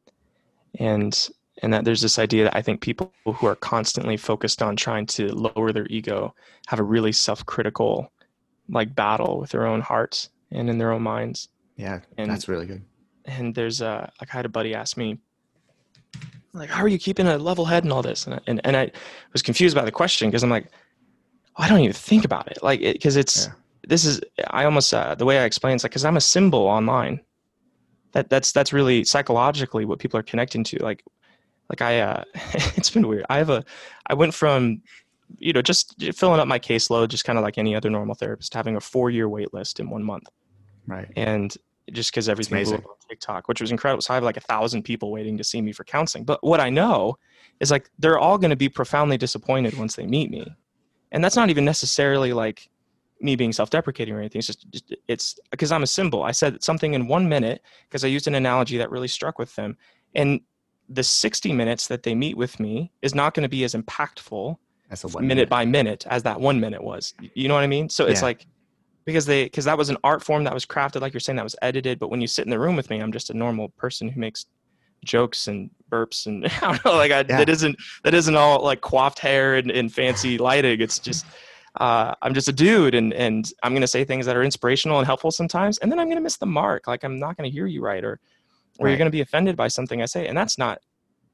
And that there's this idea that I think people who are constantly focused on trying to lower their ego have a really self-critical like battle with their own hearts and in their own minds. Yeah. And that's really good. And there's like I had a buddy ask me, like, how are you keeping a level head and all this? And I was confused by the question, because I'm like, I don't even think about it. Like, because this is, I almost, the way I explain it's like, because I'm a symbol online. That's really psychologically what people are connecting to. Like I, it's been weird. I went from, just filling up my caseload, just kind of like any other normal therapist, having a 4-year wait list in 1 month. Right. And just because everything blew up on TikTok, which was incredible. So I have like 1,000 people waiting to see me for counseling. But what I know is like, they're all going to be profoundly disappointed once they meet me. And that's not even necessarily like me being self-deprecating or anything. It's just it's because I'm a symbol. I said something in 1 minute because I used an analogy that really struck with them. And the 60 minutes that they meet with me is not going to be as impactful minute by minute as that 1 minute was. You know what I mean? So it's like, because that was an art form that was crafted, like you're saying, that was edited. But when you sit in the room with me, I'm just a normal person who makes jokes and burps and I don't know, like that isn't all like coiffed hair and fancy lighting. It's just, I'm just a dude and I'm going to say things that are inspirational and helpful sometimes. And then I'm going to miss the mark. Like I'm not going to hear you right, or you're going to be offended by something I say. And that's not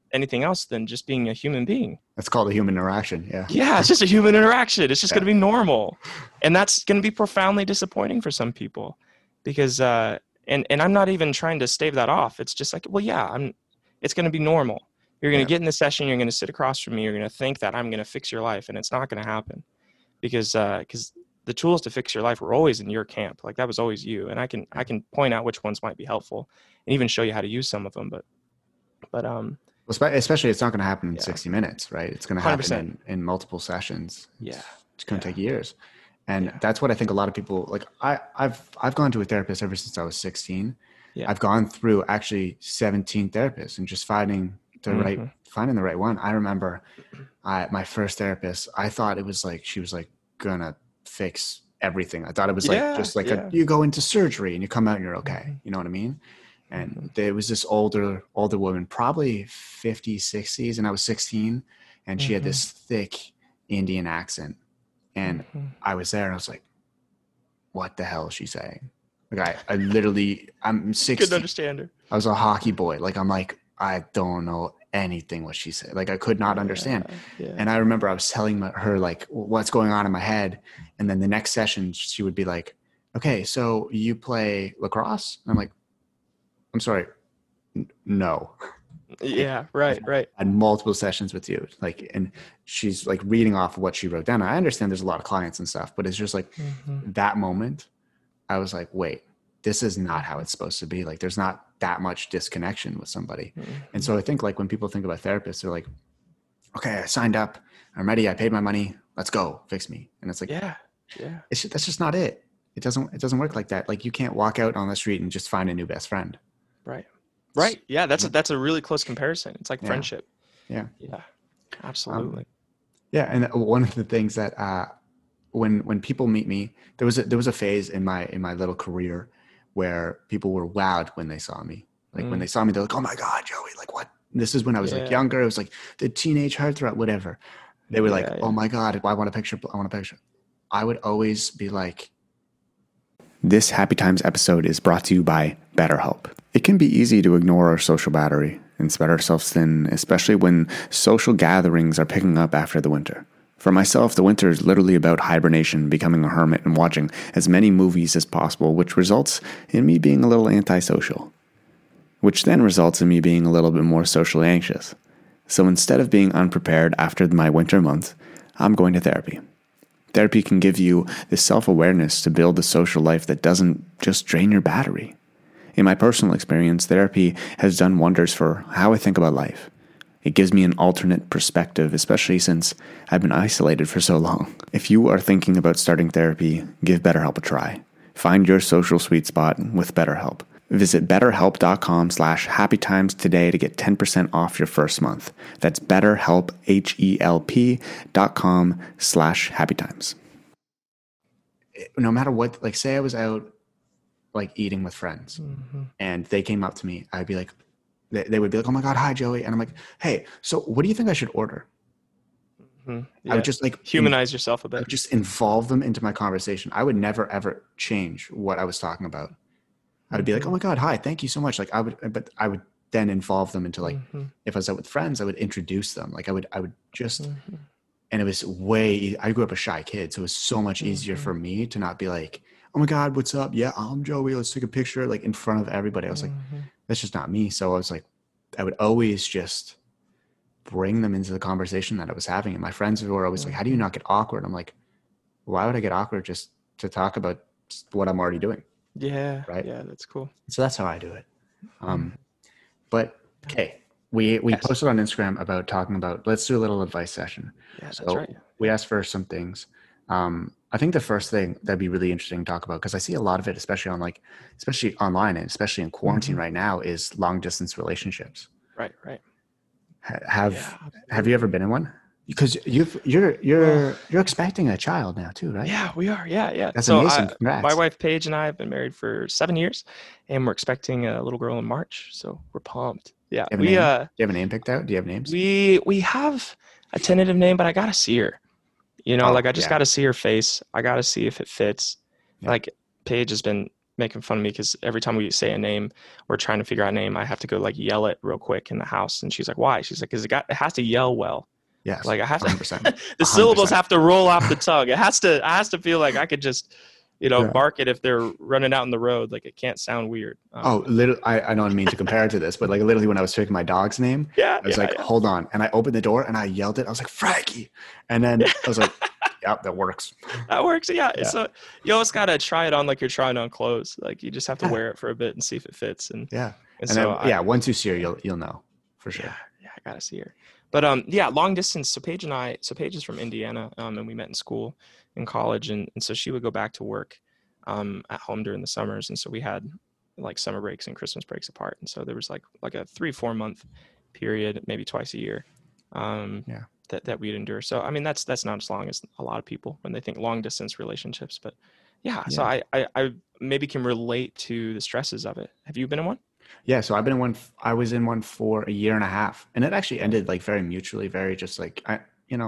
anything else than just being a human being. That's called a human interaction. Yeah. Yeah, it's just a human interaction. It's just going to be normal. And that's going to be profoundly disappointing for some people because, and I'm not even trying to stave that off. It's just like, well, yeah, it's going to be normal. You're going to get in the session. You're going to sit across from me. You're going to think that I'm going to fix your life, and it's not going to happen because the tools to fix your life were always in your camp. Like that was always you. And I can point out which ones might be helpful and even show you how to use some of them. But especially it's not going to happen in 60 minutes, right? It's going to happen 100%. in multiple sessions. Yeah. It's going to take years. And that's what I think a lot of people like. I've gone to a therapist ever since I was 16. Yeah. I've gone through actually 17 therapists and just finding the right one. I remember my first therapist, I thought it was like, she was like gonna fix everything. I thought it was you go into surgery and you come out and you're okay. You know what I mean? And there was this older woman, probably 50s, 60s, and I was 16, and she had this thick Indian accent. And I was there and I was like, what the hell is she saying? Like I'm 16. Couldn't understand her. I was a hockey boy. Like, I'm like, I don't know anything what she said. Like, I could not understand. Yeah. And I remember I was telling her like what's going on in my head. And then the next session she would be like, okay, so you play lacrosse? And I'm like, I'm sorry. No. Yeah. Right. I had multiple sessions with you. Like, and she's like reading off of what she wrote down. I understand there's a lot of clients and stuff, but it's just like that moment I was like, wait, this is not how it's supposed to be. Like, there's not that much disconnection with somebody. And so I think like when people think about therapists, they're like, okay, I signed up, I'm ready, I paid my money, let's go, fix me. And it's like, that's just not it. It doesn't work like that. Like, you can't walk out on the street and just find a new best friend. Right. Yeah. That's a really close comparison. It's like friendship. Yeah. Absolutely. And one of the things that, when people meet me, there was a phase in my little career where people were wowed when they saw me. Like when they saw me, they're like, oh my God, Joey, like what? This is when I was like younger. It was like the teenage heartthrob, whatever. They were like, oh my God, I want a picture. I would always be like, this Happy Times episode is brought to you by BetterHelp. It can be easy to ignore our social battery and spread ourselves thin, especially when social gatherings are picking up after the winter. For myself, the winter is literally about hibernation, becoming a hermit, and watching as many movies as possible, which results in me being a little antisocial, which then results in me being a little bit more socially anxious. So instead of being unprepared after my winter months, I'm going to therapy. Therapy can give you the self-awareness to build a social life that doesn't just drain your battery. In my personal experience, therapy has done wonders for how I think about life. It gives me an alternate perspective, especially since I've been isolated for so long. If you are thinking about starting therapy, give BetterHelp a try. Find your social sweet spot with BetterHelp. Visit betterhelp.com/happytimes today to get 10% off your first month. That's BetterHelp, HELP.com/happytimes. No matter what, like say I was out like eating with friends and they came up to me, I'd be like, they would be like, oh my God, hi Joey. And I'm like, hey, so what do you think I should order? I would just like humanize yourself a bit. I would just involve them into my conversation. I would never ever change what I was talking about. I would be like, oh my God, hi, thank you so much. Like I would then involve them into like, if I was out with friends, I would introduce them. Like I would just, and it was I grew up a shy kid. So it was so much easier for me to not be like, oh my God, what's up? Yeah, I'm Joey. Let's take a picture like in front of everybody. I was like, that's just not me. So I was like, I would always just bring them into the conversation that I was having. And my friends were always like, how do you not get awkward? I'm like, why would I get awkward just to talk about what I'm already doing? Yeah. Right. Yeah, that's cool. So that's how I do it. But okay, we posted on Instagram about talking about, let's do a little advice session. Yeah, that's so right. We asked for some things. I think the first thing that'd be really interesting to talk about, because I see a lot of it, especially online and especially in quarantine right now, is long distance relationships. Right. Have you ever been in one? Because you're expecting a child now too, right? Yeah, we are. Yeah. That's amazing. Congrats. My wife Paige and I have been married for 7 years, and we're expecting a little girl in March. So we're pumped. Yeah. Do you have a name picked out? Do you have names? We have a tentative name, but I gotta see her. I just gotta see her face. I gotta see if it fits. Yeah. Like Paige has been making fun of me because every time we say a name, we're trying to figure out a name, I have to go like yell it real quick in the house. And she's like, why? She's like, because it has to yell well. Yes. Like I have 100%. to, the syllables have to roll off the tongue. I has to feel like I could just, bark it if they're running out in the road. Like it can't sound weird. Literally, I don't mean to compare it to this, but like literally when I was picking my dog's name, I was hold on. And I opened the door and I yelled it. I was like, Frankie. And then I was like, yep, that works. That works. Yeah. So you always got to try it on like you're trying on clothes. Like you just have to wear it for a bit and see if it fits. And once you see her, you'll know for sure. Yeah, I got to see her. But long distance. So Paige is from Indiana, and we met in school, in college, and so she would go back to work at home during the summers, and so we had like summer breaks and Christmas breaks apart, and so there was like a 3-4 month period, maybe twice a year, that we'd endure. So I mean that's not as long as a lot of people when they think long distance relationships, but so I maybe can relate to the stresses of it. Have you been in one? Yeah, so I've been in one. I was in one for a year and a half, and it actually ended like very mutually, very just like I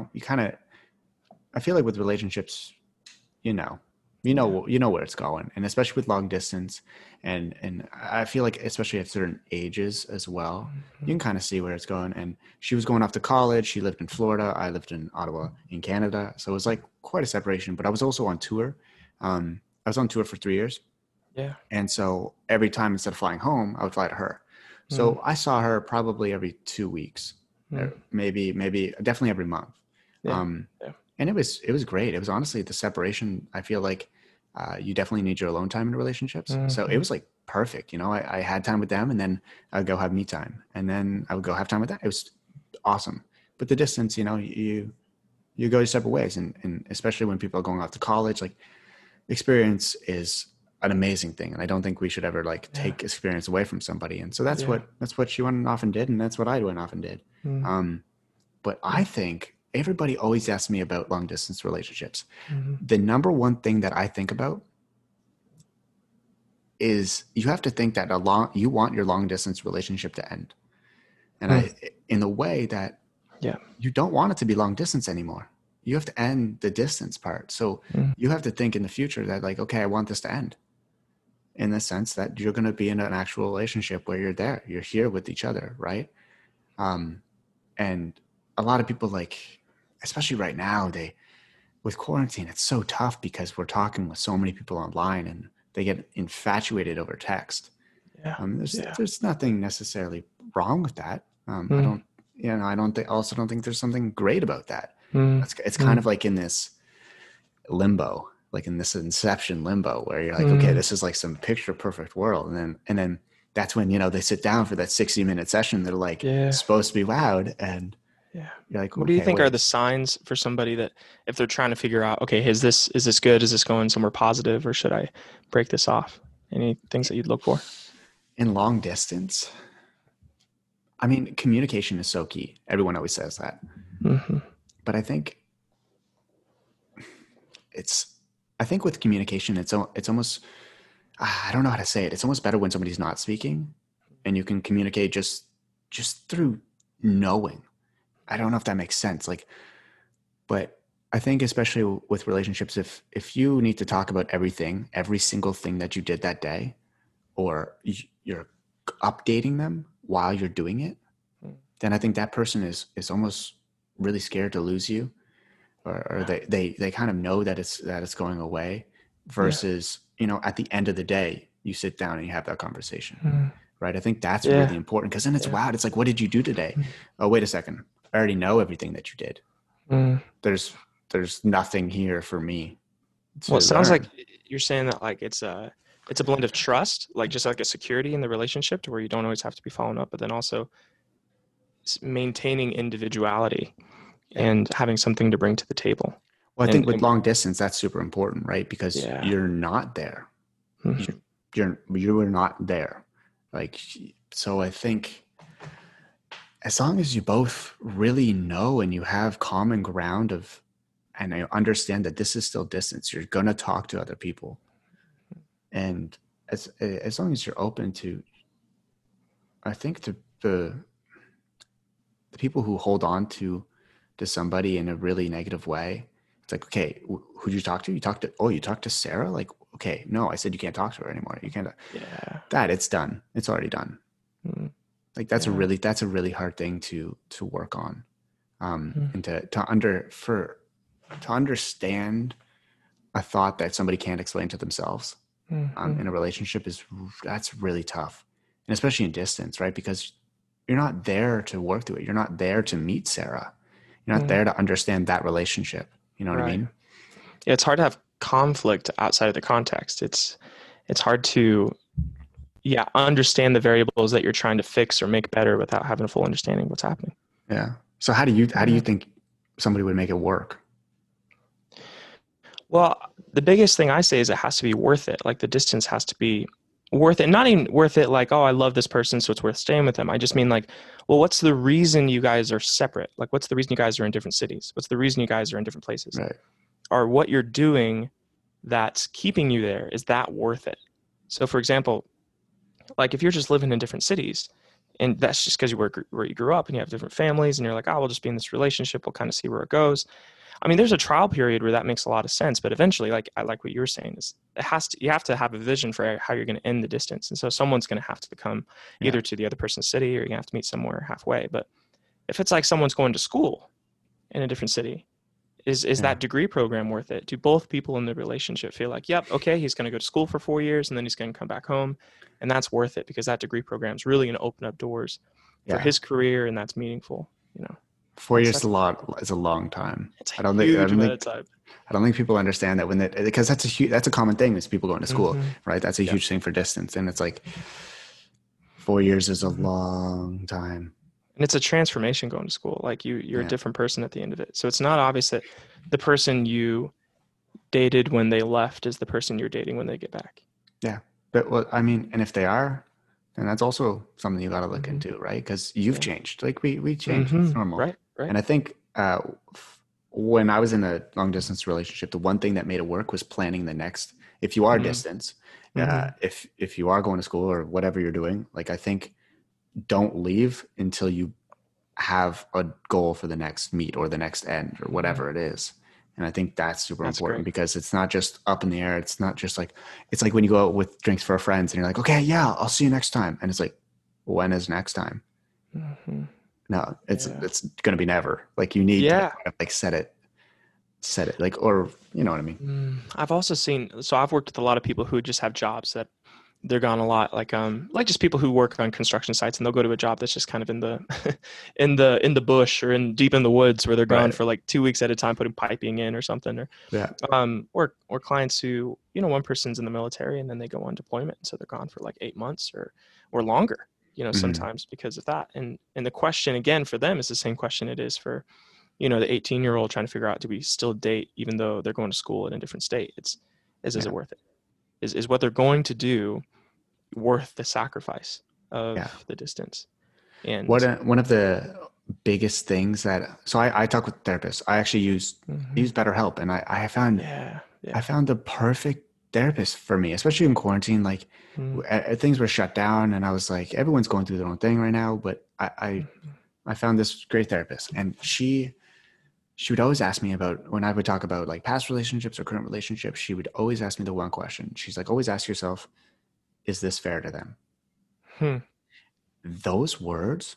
feel like with relationships, you know where it's going, and especially with long distance, and I feel like especially at certain ages as well, you can kind of see where it's going. And she was going off to college. She lived in Florida. I lived in Ottawa, in Canada. So it was like quite a separation. But I was also on tour. I was on tour for 3 years. Yeah. And so every time instead of flying home, I would fly to her. So I saw her probably every 2 weeks, maybe definitely every month. And it was great. It was honestly the separation. I feel like you definitely need your alone time in relationships. So it was like perfect. I had time with them, and then I would go have me time, and then I would go have time with that. It was awesome. But the distance, you go your separate ways. And especially when people are going off to college, like experience is an amazing thing. And I don't think we should ever like take experience away from somebody. And so that's what she went off and did. And that's what I went off and did. But I think everybody always asks me about long distance relationships. The number one thing that I think about is you have to think that you want your long distance relationship to end. And in the way that you don't want it to be long distance anymore. You have to end the distance part. So you have to think in the future that like, okay, I want this to end. In the sense that you're going to be in an actual relationship where you're here with each other. Right. And a lot of people, like, especially right now, with quarantine, it's so tough because we're talking with so many people online and they get infatuated over text. There's nothing necessarily wrong with that. I don't think there's something great about that. It's kind of like in this limbo, like in this inception limbo where you're like, okay, this is like some picture perfect world. And then that's when, they sit down for that 60-minute session. They're like supposed to be loud. And you're like, what do you think are the signs for somebody that if they're trying to figure out, okay, is this good? Is this going somewhere positive, or should I break this off? Any things that you'd look for? In long distance, I mean, communication is so key. Everyone always says that. But I think with communication, it's almost, I don't know how to say it. It's almost better when somebody's not speaking and you can communicate just through knowing. I don't know if that makes sense. But I think especially with relationships, if you need to talk about everything, every single thing that you did that day, or you're updating them while you're doing it, then I think that person is almost really scared to lose you, or they kind of know that it's going away, versus at the end of the day you sit down and you have that conversation, right? I think that's really important, because then it's wow, it's like, what did you do today? Oh, wait a second, I already know everything that you did. There's nothing here for me. Well, it sounds like you're saying that like it's a blend of trust, like just like a security in the relationship to where you don't always have to be following up, but then also maintaining individuality and having something to bring to the table. Well, I think with long distance, that's super important, right? Because you're not there. You're not there. So I think as long as you both really know and you have common ground and I understand that this is still distance, you're going to talk to other people. And as long as you're open to, I think the people who hold on to somebody in a really negative way, it's like, okay, who'd you talk to? You talked to Sarah? Like, okay, no, I said you can't talk to her anymore. You can't. Yeah. It's done. It's already done. Mm. Like that's a really hard thing to work on. And to understand a thought that somebody can't explain to themselves in a relationship that's really tough. And especially in distance, right? Because you're not there to work through it. You're not there to meet Sarah. You're not there to understand that relationship. You know what I mean? Yeah, it's hard to have conflict outside of the context. It's hard to understand the variables that you're trying to fix or make better without having a full understanding of what's happening. Yeah. So how do you think somebody would make it work? Well, the biggest thing I say is it has to be worth it. Like the distance has to be worth it. Not even worth it like, oh, I love this person, so it's worth staying with them. I just mean like, well, what's the reason you guys are separate? Like, what's the reason you guys are in different cities? What's the reason you guys are in different places? Right. Or what you're doing that's keeping you there, is that worth it? So for example, like if you're just living in different cities and that's just because you work where you grew up and you have different families and you're like, oh, we'll just be in this relationship. We'll kind of see where it goes. I mean, there's a trial period where that makes a lot of sense, but eventually, like I like what you were saying, is you have to have a vision for how you're going to end the distance. And so someone's going to have to come either to the other person's city or you're going to have to meet somewhere halfway. But if it's like someone's going to school in a different city, is that degree program worth it? Do both people in the relationship feel like, yep, okay, he's going to go to school for 4 years and then he's going to come back home, and that's worth it because that degree program is really going to open up doors for his career, and that's meaningful, you know. 4 years is a long time. It's a huge amount of time. I don't think people understand that because that's a common thing is people going to school, right? That's a huge thing for distance. And it's like 4 years is a long time. And it's a transformation going to school. Like you're a different person at the end of it. So it's not obvious that the person you dated when they left is the person you're dating when they get back. Yeah. But and if they are, then that's also something you got to look into, right? Because you've changed. Like we changed. It's normal. Right. And I think when I was in a long distance relationship, the one thing that made it work was planning the next, if you are distance, if you are going to school or whatever you're doing, like I think don't leave until you have a goal for the next meet or the next end or whatever it is. And I think that's super important because it's not just up in the air. It's not just like, it's like when you go out with drinks for friends and you're like, okay, yeah, I'll see you next time. And it's like, when is next time? No, it's going to be never. Like you need to kind of like set it like, or you know what I mean? I've also seen, so I've worked with a lot of people who just have jobs that they're gone a lot, like just people who work on construction sites, and they'll go to a job that's just kind of in the in the bush or deep in the woods where they're gone for like 2 weeks at a time putting piping in or something, or clients who, you know, one person's in the military and then they go on deployment, so they're gone for like 8 months or longer, you know, sometimes because of that. And the question again for them is the same question it is for, you know, the 18-year-old trying to figure out, do we still date even though they're going to school in a different state? Is it worth it? Is what they're going to do worth the sacrifice of the distance? And one of the biggest things so I talk with therapists. I actually use BetterHelp, and I found I found the perfect therapist for me, especially in quarantine. Like things were shut down, and I was like, everyone's going through their own thing right now. But I found this great therapist, and she would always ask me about, when I would talk about like past relationships or current relationships, she would always ask me the one question. She's like, always ask yourself, is this fair to them? Those words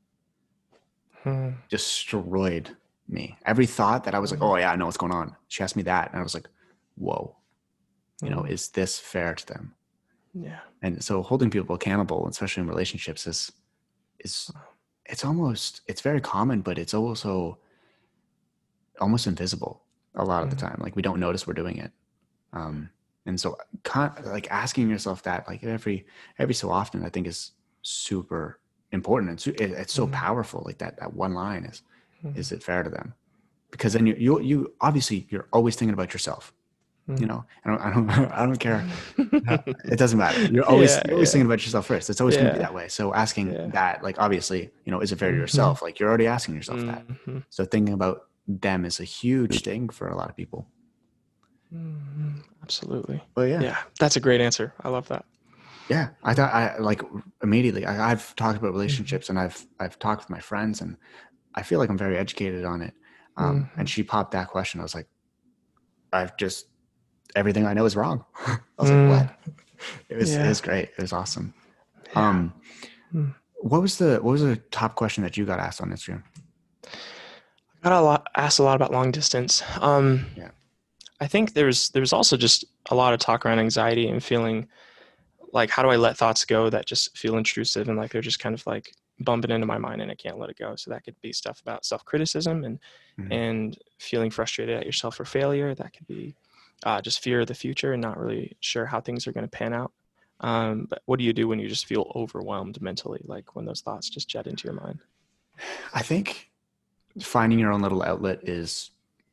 destroyed me. Every thought that I was like, oh yeah, I know what's going on. She asked me that, and I was like, whoa, you know, is this fair to them? Yeah. And so holding people accountable, especially in relationships, is it's very common, but it's also almost invisible a lot of the time. Like we don't notice we're doing it. And so like asking yourself that like every so often, I think is super important. And it's so powerful. Like that one line is it fair to them? Because then you obviously you're always thinking about yourself, you know, I don't care. It doesn't matter. You're always thinking about yourself first. It's always going to be that way. So asking that, like, obviously, you know, is it fair to yourself? Like you're already asking yourself that. So thinking about them is a huge thing for a lot of people. Absolutely. But yeah, that's a great answer. I love that. Yeah, I thought I like immediately. I've talked about relationships, and I've talked with my friends, and I feel like I'm very educated on it. And she popped that question. I was like, everything I know is wrong. I was like, what? It was great. It was awesome. Yeah. What was the top question that you got asked on Instagram? I got asked a lot about long distance. Yeah. I think there's also just a lot of talk around anxiety and feeling like, how do I let thoughts go that just feel intrusive and like they're just kind of like bumping into my mind and I can't let it go. So that could be stuff about self-criticism and feeling frustrated at yourself for failure. That could be just fear of the future and not really sure how things are going to pan out. But what do you do when you just feel overwhelmed mentally, like when those thoughts just jet into your mind? I think finding your own little outlet is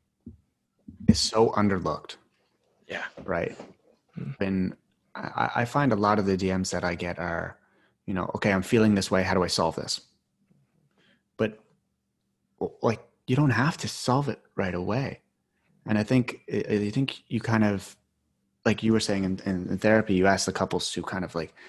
so underlooked. Yeah. Right. And I find a lot of the DMs that I get are, okay, I'm feeling this way. How do I solve this? But like, you don't have to solve it right away. And I think you kind of, like you were saying in therapy, you ask the couples to kind of like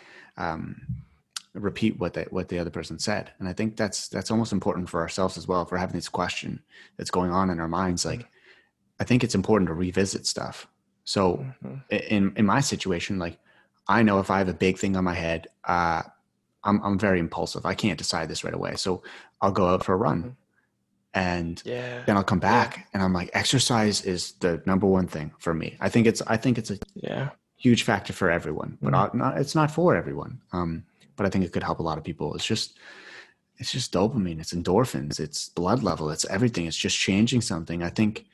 repeat what the other person said. And I think that's almost important for ourselves as well. If we're having this question that's going on in our minds, like, I think it's important to revisit stuff. So in my situation, like, I know if I have a big thing on my head, I'm very impulsive. I can't decide this right away. So I'll go out for a run and then I'll come back and I'm like, exercise is the number one thing for me. I think it's a huge factor for everyone, but it's not for everyone. But I think it could help a lot of people. It's just dopamine. It's endorphins. It's blood level. It's everything. It's just changing something. I think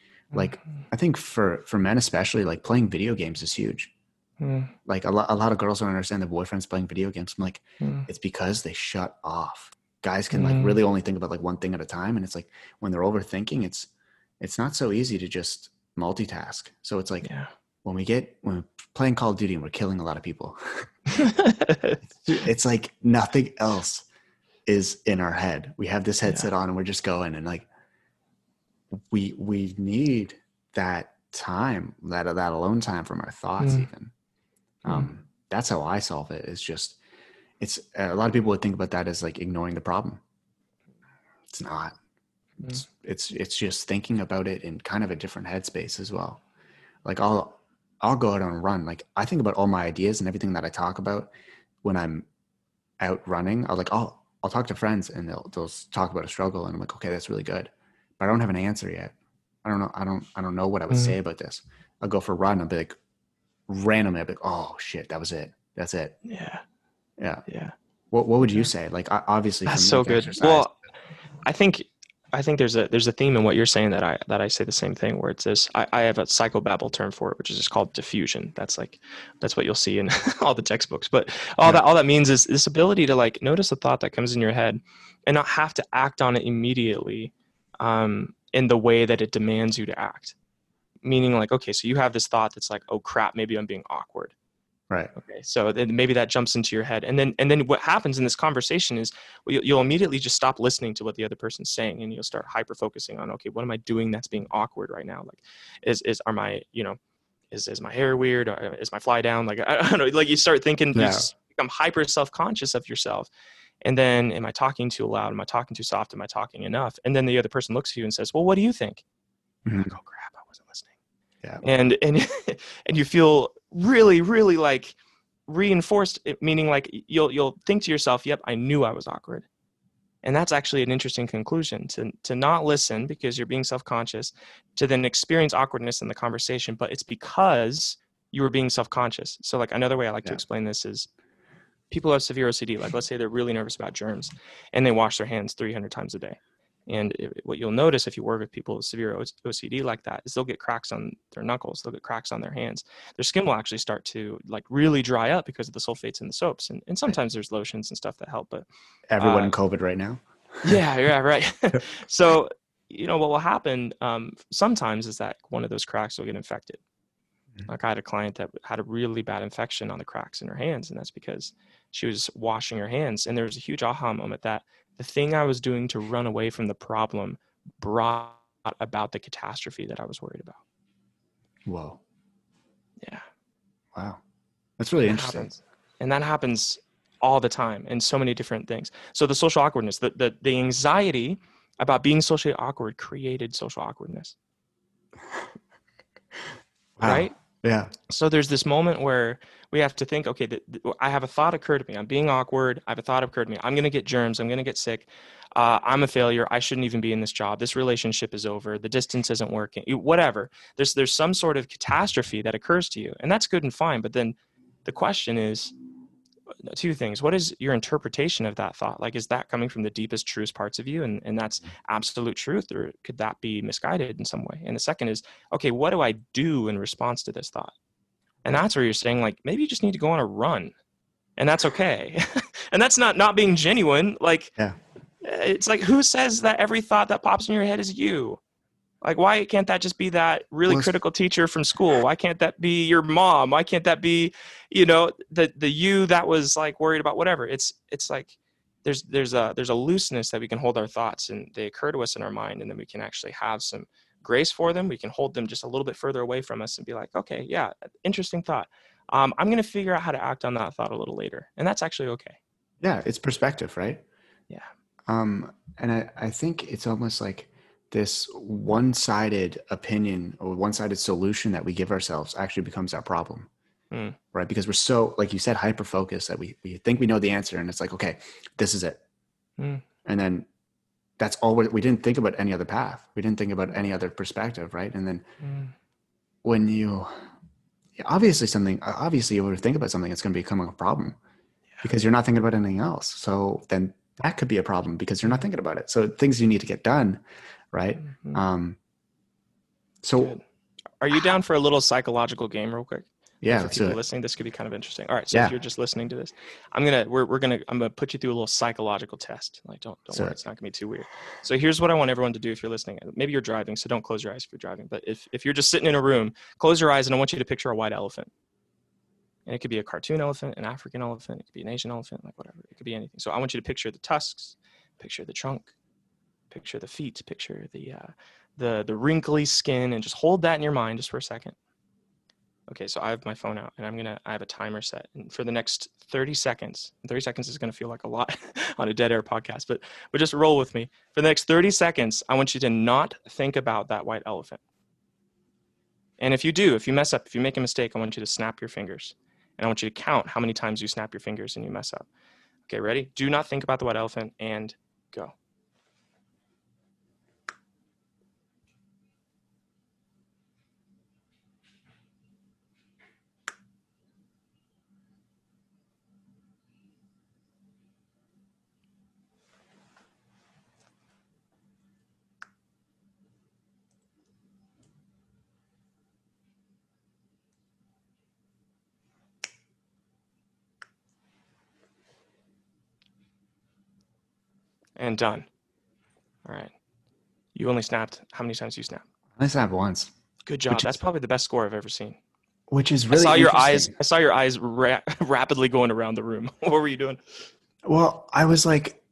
for men especially, like, playing video games is huge. Like a lot of girls don't understand their boyfriends playing video games. I'm like, it's because they shut off. Guys can like really only think about like one thing at a time. And it's like, when they're overthinking, it's not so easy to just multitask. So it's like, when we're playing Call of Duty and we're killing a lot of people, it's like nothing else is in our head. We have this headset on and we're just going, and like, we need that time, that alone time from our thoughts even. That's how I solve it. It's a lot of people would think about that as like ignoring the problem. It's not. It's just thinking about it in kind of a different headspace as well. Like I'll go out on a run. Like, I think about all my ideas and everything that I talk about when I'm out running. I'll talk to friends and they'll talk about a struggle, and I'm like, okay, that's really good, but I don't have an answer yet. I don't know what I would say about this. I'll go for a run. I'll be like, randomly, I'll be like, oh shit, that was it. That's it. Yeah. What would you say? Like, obviously, that's so good. Exercise. Well, I think there's a theme in what you're saying that I say the same thing, where it's this. I have a psychobabble term for it, which is just called diffusion. That's what you'll see in all the textbooks. But all that means is this ability to like notice a thought that comes in your head and not have to act on it immediately, in the way that it demands you to act. Meaning like, okay, so you have this thought that's like, oh crap, maybe I'm being awkward. Right. Okay. So then maybe that jumps into your head. And then what happens in this conversation is you'll immediately just stop listening to what the other person's saying, and you'll start hyper focusing on, okay, what am I doing that's being awkward right now? Like, is my hair weird? Or is my fly down? Like, I don't know, like you start thinking, you just become hyper self-conscious of yourself. And then, am I talking too loud? Am I talking too soft? Am I talking enough? And then the other person looks at you and says, well, what do you think? Like, oh crap, I wasn't listening. Yeah. And you feel really, really like reinforced, meaning like you'll think to yourself, yep, I knew I was awkward. And that's actually an interesting conclusion, to not listen because you're being self-conscious, to then experience awkwardness in the conversation, but it's because you were being self-conscious. So like another way I like to explain this is, people who have severe OCD, like let's say they're really nervous about germs and they wash their hands 300 times a day. And what you'll notice if you work with people with severe OCD like that is they'll get cracks on their knuckles, they'll get cracks on their hands. Their skin will actually start to like really dry up because of the sulfates in the soaps. And sometimes there's lotions and stuff that help. But everyone in COVID right now. Yeah, right. So, what will happen sometimes is that one of those cracks will get infected. Like I had a client that had a really bad infection on the cracks in her hands, and that's because she was washing her hands. And there was a huge aha moment that the thing I was doing to run away from the problem brought about the catastrophe that I was worried about. Whoa. Yeah. Wow. That's really interesting. And that happens all the time in so many different things. So the social awkwardness, the anxiety about being socially awkward created social awkwardness. Wow. Right? Yeah. So there's this moment where we have to think, okay, I have a thought occur to me. I'm being awkward. I have a thought occur to me. I'm going to get germs. I'm going to get sick. I'm a failure. I shouldn't even be in this job. This relationship is over. The distance isn't working. Whatever. There's some sort of catastrophe that occurs to you, and that's good and fine. But then the question is two things. What is your interpretation of that thought? Like, is that coming from the deepest, truest parts of you, and that's absolute truth, or could that be misguided in some way? And the second is, okay, what do I do in response to this thought? And that's where you're saying, like, maybe you just need to go on a run, and that's okay. And that's not being genuine. Like, Yeah. It's like, who says that every thought that pops in your head is you? Like, why can't that just be that really critical teacher from school? Why can't that be your mom? Why can't that be, the you that was like worried about whatever? It's like there's a looseness that we can hold our thoughts, and they occur to us in our mind, and then we can actually have some grace for them. We can hold them just a little bit further away from us and be like, okay, yeah, interesting thought. I'm going to figure out how to act on that thought a little later, and that's actually okay. Yeah, it's perspective, right? Yeah. And I think it's almost like this one-sided opinion or one-sided solution that we give ourselves actually becomes our problem, right? Because we're so, like you said, hyper-focused that we think we know the answer, and it's like, okay, this is it. And then that's all we didn't think about any other path. We didn't think about any other perspective, right? And then when you obviously you were to think about something, it's going to become a problem because you're not thinking about anything else. So then that could be a problem because you're not thinking about it. So things you need to get done, right? So good. Are you down for a little psychological game real quick? Yeah. For people listening, this could be kind of interesting. All right. So if you're just listening to this, I'm going to put you through a little psychological test. Like, don't worry. It's not gonna be too weird. So here's what I want everyone to do. If you're listening, maybe you're driving, so don't close your eyes if you're driving, but if you're just sitting in a room, close your eyes, and I want you to picture a white elephant. And it could be a cartoon elephant, an African elephant. It could be an Asian elephant, like whatever. It could be anything. So I want you to picture the tusks, picture the trunk, picture the feet, picture the wrinkly skin, and just hold that in your mind just for a second. Okay, so I have my phone out, and I have a timer set. And for the next 30 seconds, 30 seconds is going to feel like a lot on a dead air podcast, but just roll with me. For the next 30 seconds, I want you to not think about that white elephant. And if you mess up, if you make a mistake, I want you to snap your fingers. And I want you to count how many times you snap your fingers and you mess up. Okay, ready? Do not think about the white elephant, and go. And done. All right. You only snapped. How many times did you snap? I snapped once. Good job. That's probably the best score I've ever seen. Which is really I saw your eyes rapidly going around the room. What were you doing? Well, I was like,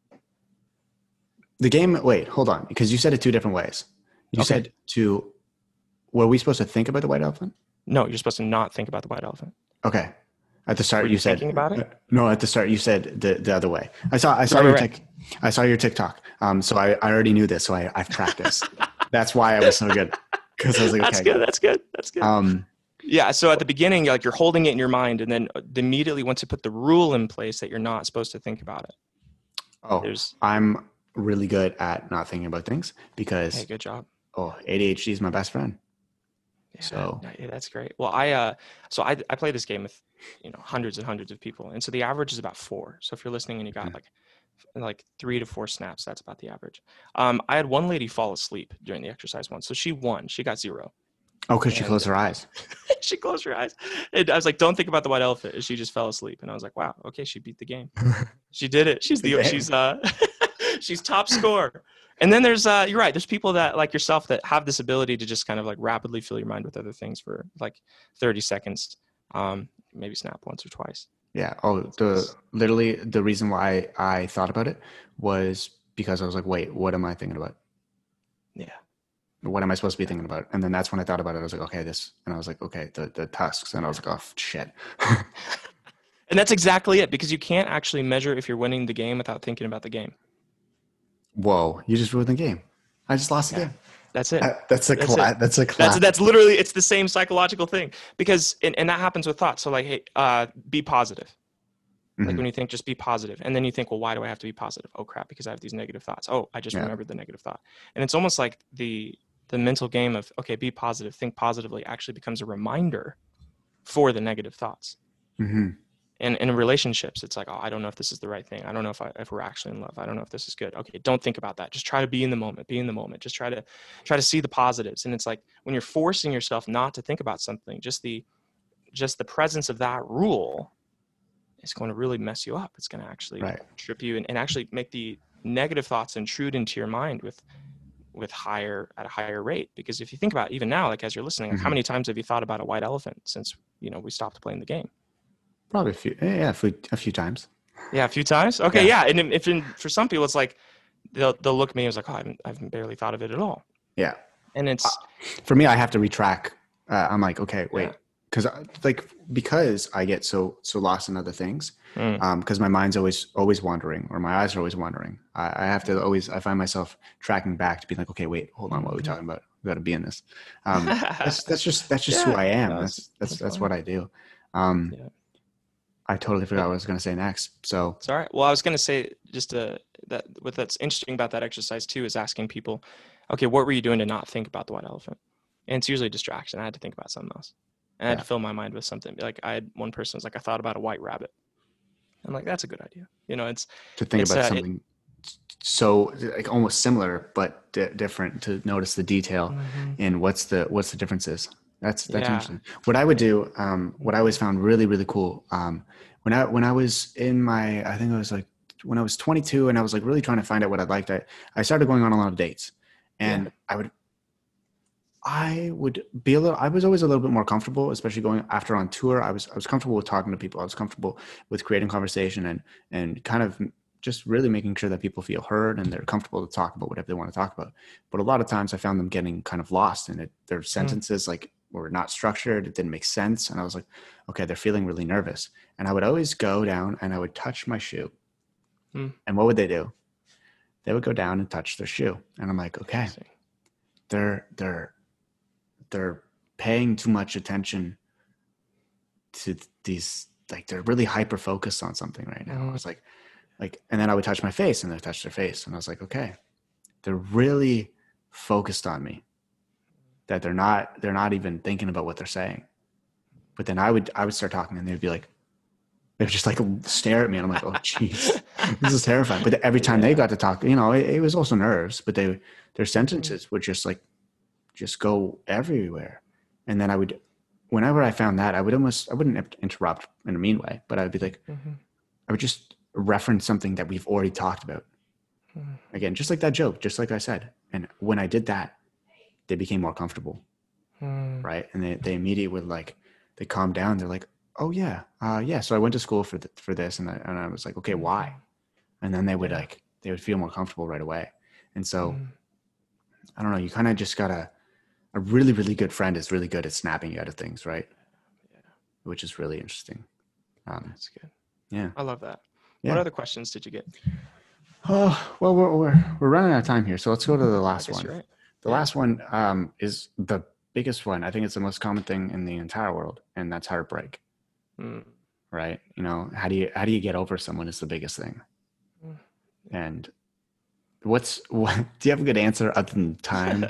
wait, hold on. Because you said it two different ways. You said were we supposed to think about the white elephant? No, you're supposed to not think about the white elephant. Okay. At the start, you said thinking about it. No, at the start you said the other way. I saw your TikTok. So I already knew this. So I've practiced. That's why I was so good. Because I was like, okay, that's good. Yeah. So at the beginning, like, you're holding it in your mind, and then immediately once you put the rule in place that you're not supposed to think about it. I'm really good at not thinking about things because. Hey, good job. ADHD is my best friend. Yeah, that's great. Well, I play this game with hundreds and hundreds of people, and so the average is about 4. So if you're listening and you got like 3 to 4 snaps, that's about the average. I had one lady fall asleep during the exercise once, so she won. She got 0. Oh, because she closed her eyes. She closed her eyes. And I was like, "Don't think about the white elephant." And she just fell asleep, and I was like, "Wow, okay, she beat the game. She did it. She's she's top scorer." And then there's you're right. There's people that, like yourself, that have this ability to just kind of like rapidly fill your mind with other things for like 30 seconds. Maybe snap once or twice. Yeah. Literally the reason why I thought about it was because I was like, wait, what am I thinking about? Yeah. What am I supposed to be thinking about? And then that's when I thought about it. I was like, okay, and I was like, okay, the tusks. And I was like, oh shit. And that's exactly it, because you can't actually measure if you're winning the game without thinking about the game. Whoa, you just ruined the game. I just lost the game. That's it. That's a class. That's a class. That's literally, it's the same psychological thing, because, and that happens with thoughts. So like, hey, be positive. Like when you think, just be positive. And then you think, well, why do I have to be positive? Oh crap, because I have these negative thoughts. Oh, I just remembered the negative thought. And it's almost like the mental game of, okay, be positive, think positively, actually becomes a reminder for the negative thoughts. And in relationships, it's like, oh, I don't know if this is the right thing. I don't know if we're actually in love. I don't know if this is good. Okay, don't think about that. Just try to be in the moment. Just try to see the positives. And it's like, when you're forcing yourself not to think about something, just the presence of that rule is going to really mess you up. It's going to actually trip you and actually make the negative thoughts intrude into your mind at a higher rate. Because if you think about, even now, like as you're listening, like how many times have you thought about a white elephant since, we stopped playing the game? Probably a few times. Yeah, a few times. Okay, yeah. And for some people, it's like they'll look at me and it's like, oh, I haven't barely thought of it at all. Yeah. And it's for me, I have to retrack. I'm like, okay, wait, because I get so lost in other things. Because my mind's always wandering, or my eyes are always wandering. I find myself tracking back to be like, okay, wait, hold on, what are we talking about? We got to be in this. That's just who I am. That's what I do. I totally forgot what I was going to say next. So it's all right. Well, I was going to say that's interesting about that exercise too, is asking people, okay, what were you doing to not think about the white elephant? And it's usually a distraction. I had to think about something else. And I had to fill my mind with something. Like I had one person was like, I thought about a white rabbit. I'm like, that's a good idea. It's to think about something so like almost similar, but different, to notice the detail in what's the difference is. That's interesting. What I would do, what I always found really, really cool, when I was in I think it was like when I was 22 and I was like really trying to find out what I'd liked, I started going on a lot of dates, and I was always a little bit more comfortable, especially going after on tour. I was comfortable with talking to people. I was comfortable with creating conversation and kind of just really making sure that people feel heard and they're comfortable to talk about whatever they want to talk about. But a lot of times I found them getting kind of lost in it. Their sentences were not structured. It didn't make sense. And I was like, okay, they're feeling really nervous. And I would always go down and I would touch my shoe. And what would they do? They would go down and touch their shoe. And I'm like, okay, they're paying too much attention to these, like they're really hyper focused on something right now. I was like, and then I would touch my face and they touch their face. And I was like, okay, they're really focused on me, that they're not even thinking about what they're saying. But then I would start talking and they'd be like, they would just like stare at me. And I'm like, oh geez, this is terrifying. But every time they got to talk, it was also nerves, but their sentences would just go everywhere. And then whenever I found that, I wouldn't interrupt in a mean way, but I would be like, I would just reference something that we've already talked about. Again, just like that joke, just like I said. And when I did that, they became more comfortable. Right. And they immediately would they calmed down. They're like, oh yeah. So I went to school for this. And I was like, okay, why? And then they would feel more comfortable right away. And so I don't know, you kind of just gotta, a really, really good friend is really good at snapping you out of things, right? Yeah. Which is really interesting. That's good. Yeah. I love that. Yeah. What other questions did you get? Oh, well, we're running out of time here. So let's go to the last one. Right. The last one is the biggest one. I think it's the most common thing in the entire world, and that's heartbreak. Right? How do you get over someone is the biggest thing. And do you have a good answer other than time?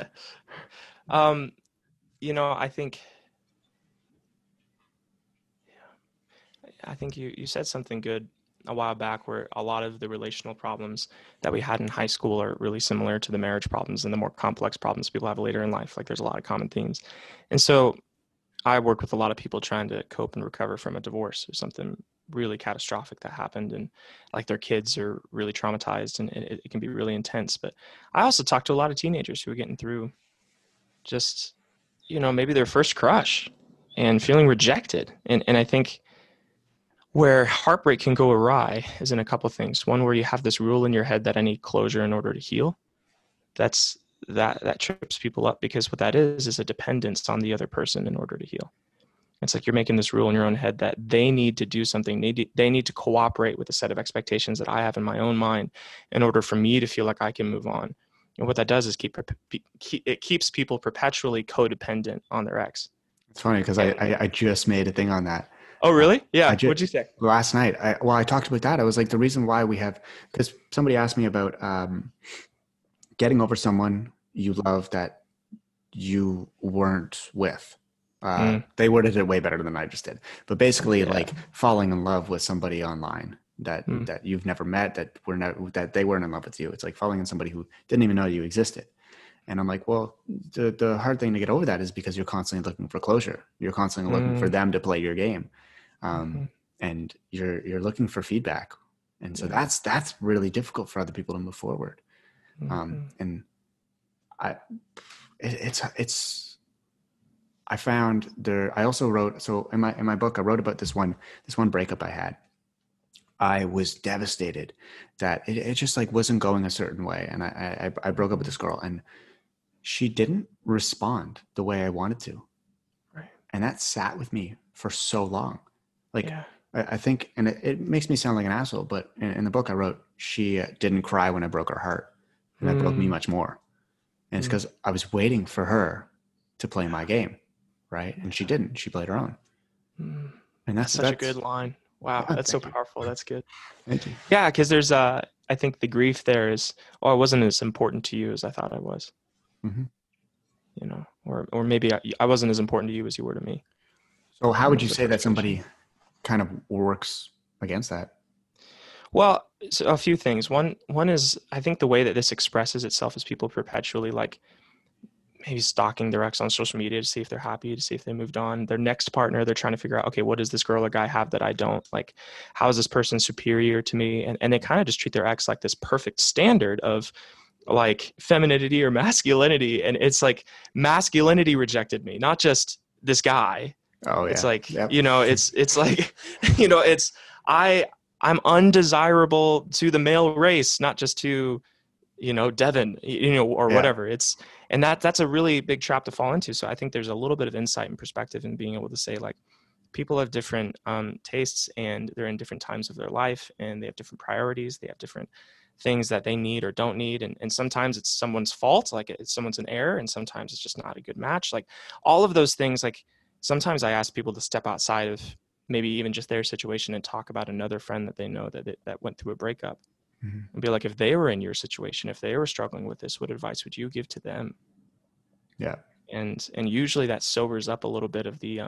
I think you said something good a while back, where a lot of the relational problems that we had in high school are really similar to the marriage problems and the more complex problems people have later in life. Like there's a lot of common themes. And so I work with a lot of people trying to cope and recover from a divorce or something really catastrophic that happened, and like their kids are really traumatized, and it can be really intense. But I also talk to a lot of teenagers who are getting through just, maybe their first crush and feeling rejected. And I think where heartbreak can go awry is in a couple of things. One, where you have this rule in your head that I need closure in order to heal. That trips people up, because what that is a dependence on the other person in order to heal. It's like you're making this rule in your own head that they need to do something. They need to cooperate with a set of expectations that I have in my own mind in order for me to feel like I can move on. And what that does is it keeps people perpetually codependent on their ex. It's funny because I just made a thing on that. Oh, really? Yeah. What'd you say? Last night, I talked about that. I was like, the reason why because somebody asked me about getting over someone you love that you weren't with. They worded it way better than I just did. But basically, like falling in love with somebody online that you've never met, that they weren't in love with you. It's like falling in somebody who didn't even know you existed. And I'm like, well, the hard thing to get over that is because you're constantly looking for closure. You're constantly looking for them to play your game. And you're looking for feedback. And so that's really difficult for other people to move forward. And I found I also wrote, so in my book, I wrote about this one breakup I had. I was devastated that it just like wasn't going a certain way. And I broke up with this girl and she didn't respond the way I wanted to. Right. And that sat with me for so long. Like, I think, and it makes me sound like an asshole, but in the book I wrote, she didn't cry when I broke her heart. And that broke me much more. And it's because I was waiting for her to play my game. Right. And she didn't. She played her own. And that's such a good line. Wow. That's so powerful. That's good. Thank you. Yeah. Because there's, I think the grief there is, I wasn't as important to you as I thought I was. You know, or maybe I wasn't as important to you as you were to me. So how would you say that somebody kind of works against that? Well, so a few things. One is, I think the way that this expresses itself is people perpetually like maybe stalking their ex on social media to see if they're happy, to see if they moved on. Their next partner, they're trying to figure out, okay, what does this girl or guy have that I don't? Like, how is this person superior to me? And they kind of just treat their ex like this perfect standard of like femininity or masculinity. And it's like masculinity rejected me, not just this guy. Oh, yeah. It's like, you know, it's like, you know, I'm undesirable to the male race, not just to, you know, Devin, you know, or whatever. And that's a really big trap to fall into. So I think there's a little bit of insight and perspective in being able to say, like, people have different tastes and they're in different times of their life and they have different priorities. They have different things that they need or don't need. And sometimes it's someone's fault, like it's someone's an error, and sometimes it's just not a good match. Like all of those things, like sometimes I ask people to step outside of maybe even just their situation and talk about another friend that they know that went through a breakup. And be like, if they were in your situation, if they were struggling with this, what advice would you give to them? Yeah. And usually that sobers up a little bit of the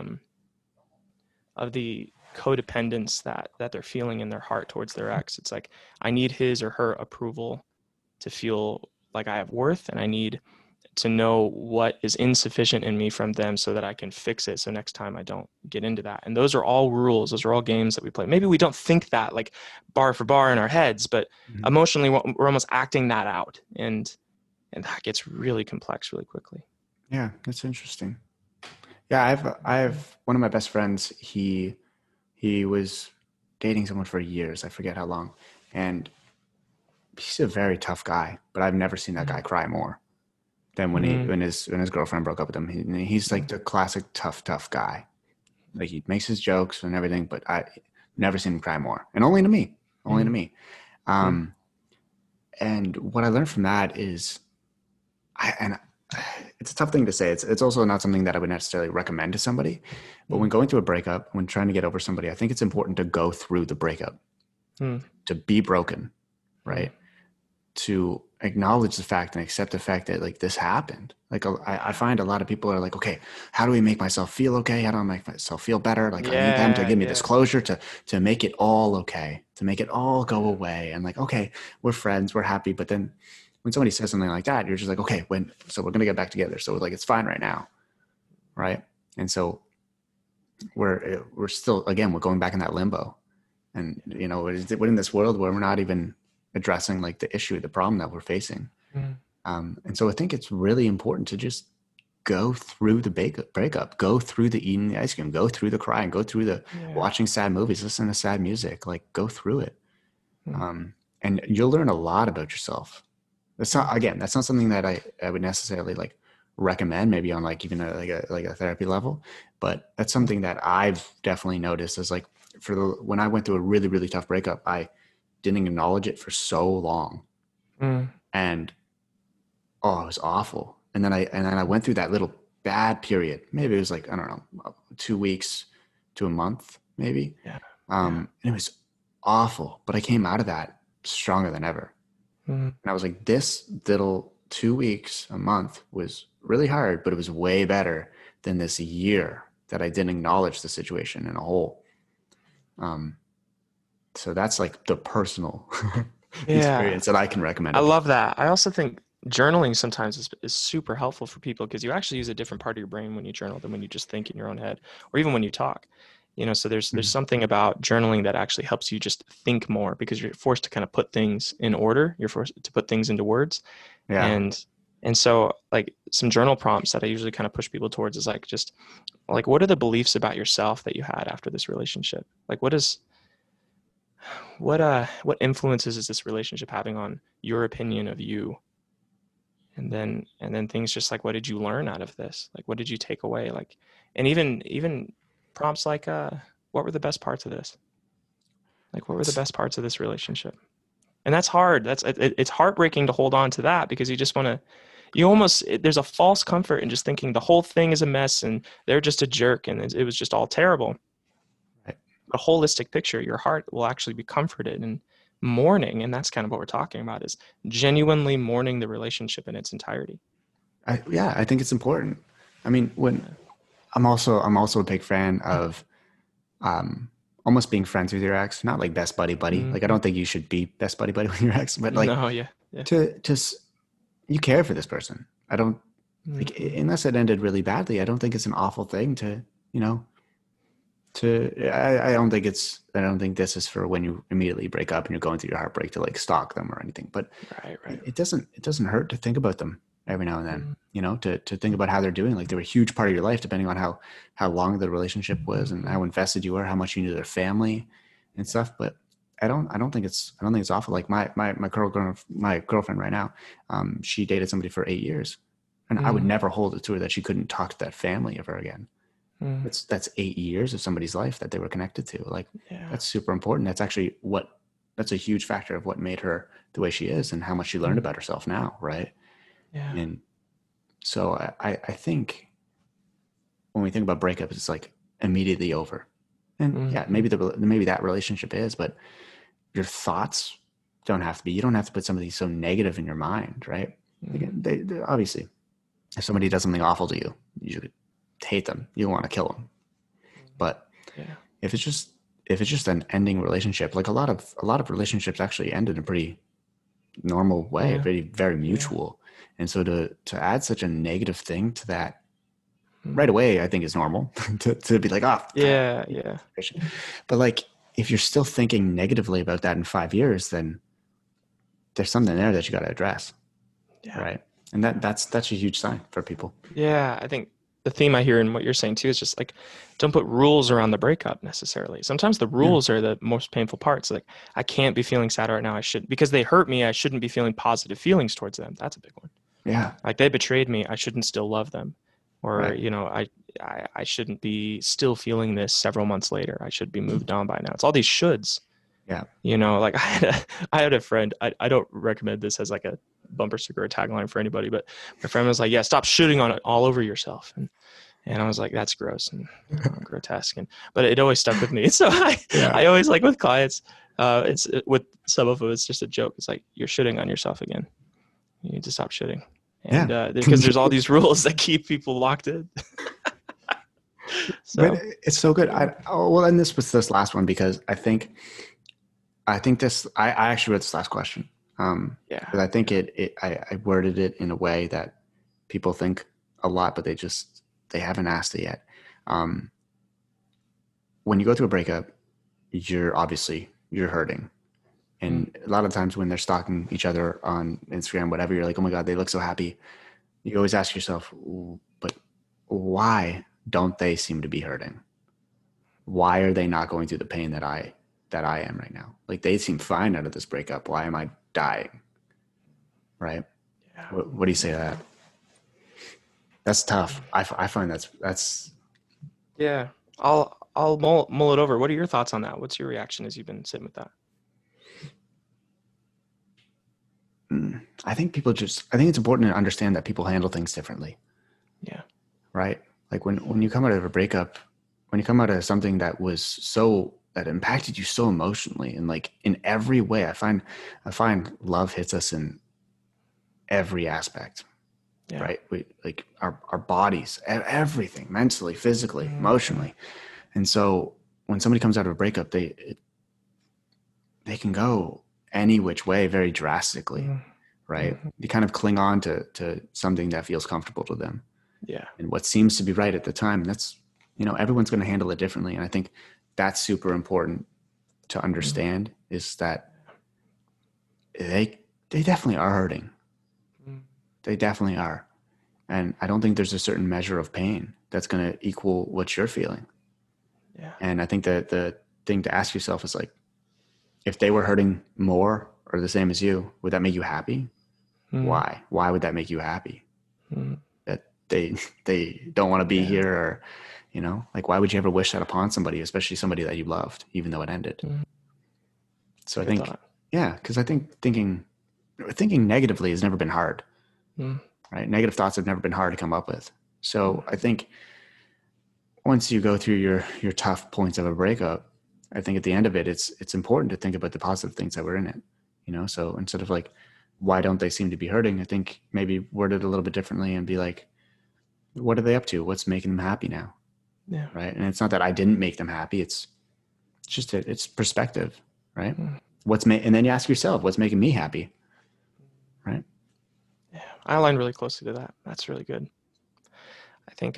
codependence that they're feeling in their heart towards their ex. It's like, I need his or her approval to feel like I have worth, and I need to know what is insufficient in me from them so that I can fix it. So next time I don't get into that. And those are all rules. Those are all games that we play. Maybe we don't think that like bar for bar in our heads, but emotionally we're almost acting that out. And that gets really complex really quickly. Yeah, that's interesting. Yeah, I have one of my best friends. He was dating someone for years. I forget how long. And he's a very tough guy, but I've never seen that guy cry more than when his girlfriend broke up with him. He's like the classic tough guy. Like he makes his jokes and everything, but I never seen him cry more. And only to me. And what I learned from that is, it's a tough thing to say. It's also not something that I would necessarily recommend to somebody. But when going through a breakup, when trying to get over somebody, I think it's important to go through the breakup, to be broken, right? To acknowledge the fact and accept the fact that like this happened. Like I find a lot of people are like, okay, how do we make myself feel okay? How do I make myself feel better? Like I need them to give me this closure to make it all okay, to make it all go away. And like, okay, we're friends, we're happy. But then when somebody says something like that, you're just like, okay, so we're going to get back together. So like, it's fine right now. Right. And so we're still, again, we're going back in that limbo. And, you know, we're in this world where we're not even addressing like the issue, the problem that we're facing. And so I think it's really important to just go through the breakup, go through the eating the ice cream, go through the crying, go through the watching sad movies, listen to sad music, like go through it. And you'll learn a lot about yourself. That's not something that I would necessarily like recommend maybe on like even a therapy level, but that's something that I've definitely noticed is like when I went through a really, really tough breakup, I didn't acknowledge it for so long. And oh, it was awful. And then I went through that little bad period. Maybe it was like, I don't know, 2 weeks to a month, maybe. Yeah. And it was awful, but I came out of that stronger than ever. Mm-hmm. And I was like, this little 2 weeks, a month was really hard, but it was way better than this year that I didn't acknowledge the situation in a whole. So that's like the personal experience that I can recommend. I love that. I also think journaling sometimes is super helpful for people because you actually use a different part of your brain when you journal than when you just think in your own head or even when you talk. So there's something about journaling that actually helps you just think more because you're forced to kind of put things in order. You're forced to put things into words. Yeah. And so like some journal prompts that I usually kind of push people towards is like, just like, what are the beliefs about yourself that you had after this relationship? Like what influences is this relationship having on your opinion of you? And then things just like, what did you learn out of this? Like, what did you take away? Like, and even prompts like, what were the best parts of this? Like, what were the best parts of this relationship? And that's hard. It's heartbreaking to hold on to that because you just want to, there's a false comfort in just thinking the whole thing is a mess and they're just a jerk and it was just all terrible. Right. A holistic picture, your heart will actually be comforted and mourning. And that's kind of what we're talking about is genuinely mourning the relationship in its entirety. I think it's important. I mean, I'm also a big fan of almost being friends with your ex, not like best buddy. Mm-hmm. Like I don't think you should be best buddy with your ex, but like you care for this person. I don't like unless it ended really badly. I don't think it's an awful thing to I don't think this is for when you immediately break up and you're going through your heartbreak to like stalk them or anything. But right. It doesn't hurt to think about them every now and then, to think about how they're doing. Like they're a huge part of your life, depending on how long the relationship was and how invested you were, how much you knew their family and stuff. But I don't think it's awful. Like my girlfriend right now, she dated somebody for 8 years, and I would never hold it to her that she couldn't talk to that family ever again. That's 8 years of somebody's life that they were connected to. Like that's super important. That's actually that's a huge factor of what made her the way she is and how much she learned about herself now. Right. Yeah. And so I think when we think about breakups, it's like immediately over. And maybe that relationship is, but your thoughts don't have to be. You don't have to put somebody so negative in your mind, right? They obviously, if somebody does something awful to you, you should hate them. You want to kill them. But if it's just an ending relationship, like a lot of relationships actually end in a pretty normal way, very very mutual. And so to add such a negative thing to that right away, I think is normal to be like, But like, if you're still thinking negatively about that in 5 years, then there's something there that you got to address. Yeah. Right. And that's a huge sign for people. Yeah. I think the theme I hear in what you're saying too is just like, don't put rules around the breakup necessarily. Sometimes the rules are the most painful parts. Like I can't be feeling sad right now. Because they hurt me. I shouldn't be feeling positive feelings towards them. That's a big one. Yeah. Like they betrayed me. I shouldn't still love them. Or, I shouldn't be still feeling this several months later. I should be moved on by now. It's all these shoulds. Yeah. Like I had a friend, I don't recommend this as like a bumper sticker or tagline for anybody, but my friend was like, yeah, stop shooting on it all over yourself. And I was like, that's gross and grotesque. But it always stuck with me. So I always like with clients, it's with some of them, it's just a joke. It's like, you're shitting on yourself again. You need to stop shitting. And because there's all these rules that keep people locked in. So. But it's so good. We'll end this with this last one because I think this. I actually wrote this last question. Because I think I worded it in a way that people think a lot, but they haven't asked it yet. When you go through a breakup, you're hurting. And a lot of times when they're stalking each other on Instagram, whatever, you're like, oh my God, they look so happy. You always ask yourself, but why don't they seem to be hurting? Why are they not going through the pain that I am right now? Like they seem fine out of this breakup. Why am I dying? Right? Yeah. What do you say to that? That's tough. I find that's. Yeah. I'll mull it over. What are your thoughts on that? What's your reaction as you've been sitting with that? I think it's important to understand that people handle things differently. Yeah. Right. Like when you come out of a breakup, when you come out of something that impacted you so emotionally and like in every way, I find love hits us in every aspect. Yeah. Right. We like our bodies, everything, mentally, physically, emotionally. And so when somebody comes out of a breakup, they can go any which way very drastically. Right. You kind of cling on to something that feels comfortable to them. Yeah. And what seems to be right at the time. And that's, everyone's going to handle it differently. And I think that's super important to understand is that they definitely are hurting. They definitely are. And I don't think there's a certain measure of pain that's going to equal what you're feeling. Yeah. And I think that the thing to ask yourself is like, if they were hurting more or the same as you, would that make you happy? Why? Why would that make you happy? That they don't want to be here, or, like, why would you ever wish that upon somebody, especially somebody that you loved, even though it ended? So I think, because I think thinking negatively has never been hard, right? Negative thoughts have never been hard to come up with. So I think once you go through your tough points of a breakup, I think at the end of it, it's important to think about the positive things that were in it, so instead of like, why don't they seem to be hurting? I think maybe word it a little bit differently and be like, what are they up to? What's making them happy now? Yeah. Right. And it's not that I didn't make them happy. It's just, it's perspective, right? And then you ask yourself, what's making me happy? Right. Yeah. I align really closely to that. That's really good. I think,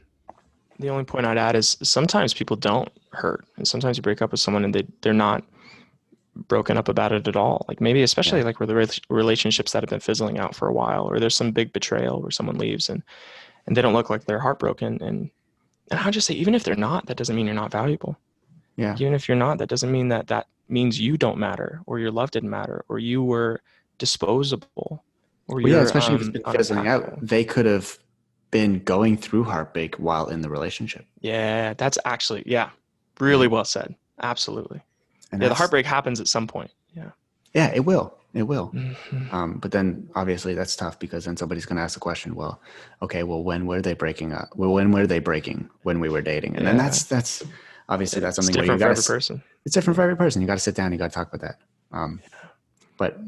the only point I'd add is sometimes people don't hurt, and sometimes you break up with someone and they're not broken up about it at all. Like maybe especially like where the relationships that have been fizzling out for a while, or there's some big betrayal where someone leaves and they don't look like they're heartbroken. And I'll just say, even if they're not, that doesn't mean you're not valuable. Yeah. Even if you're not, that doesn't mean that means you don't matter, or your love didn't matter, or you were disposable, or you're especially if it's been fizzling out. They could have been going through heartbreak while in the relationship. Yeah, that's actually, really well said. Absolutely. And the heartbreak happens at some point. Yeah. Yeah, it will. It will. But then obviously that's tough, because then somebody's going to ask the question, well, okay, well, when were they breaking up? Well, when were they breaking when we were dating? And then that's obviously that's something where you got to, it's different for every person. You got to sit down, you got to talk about that. But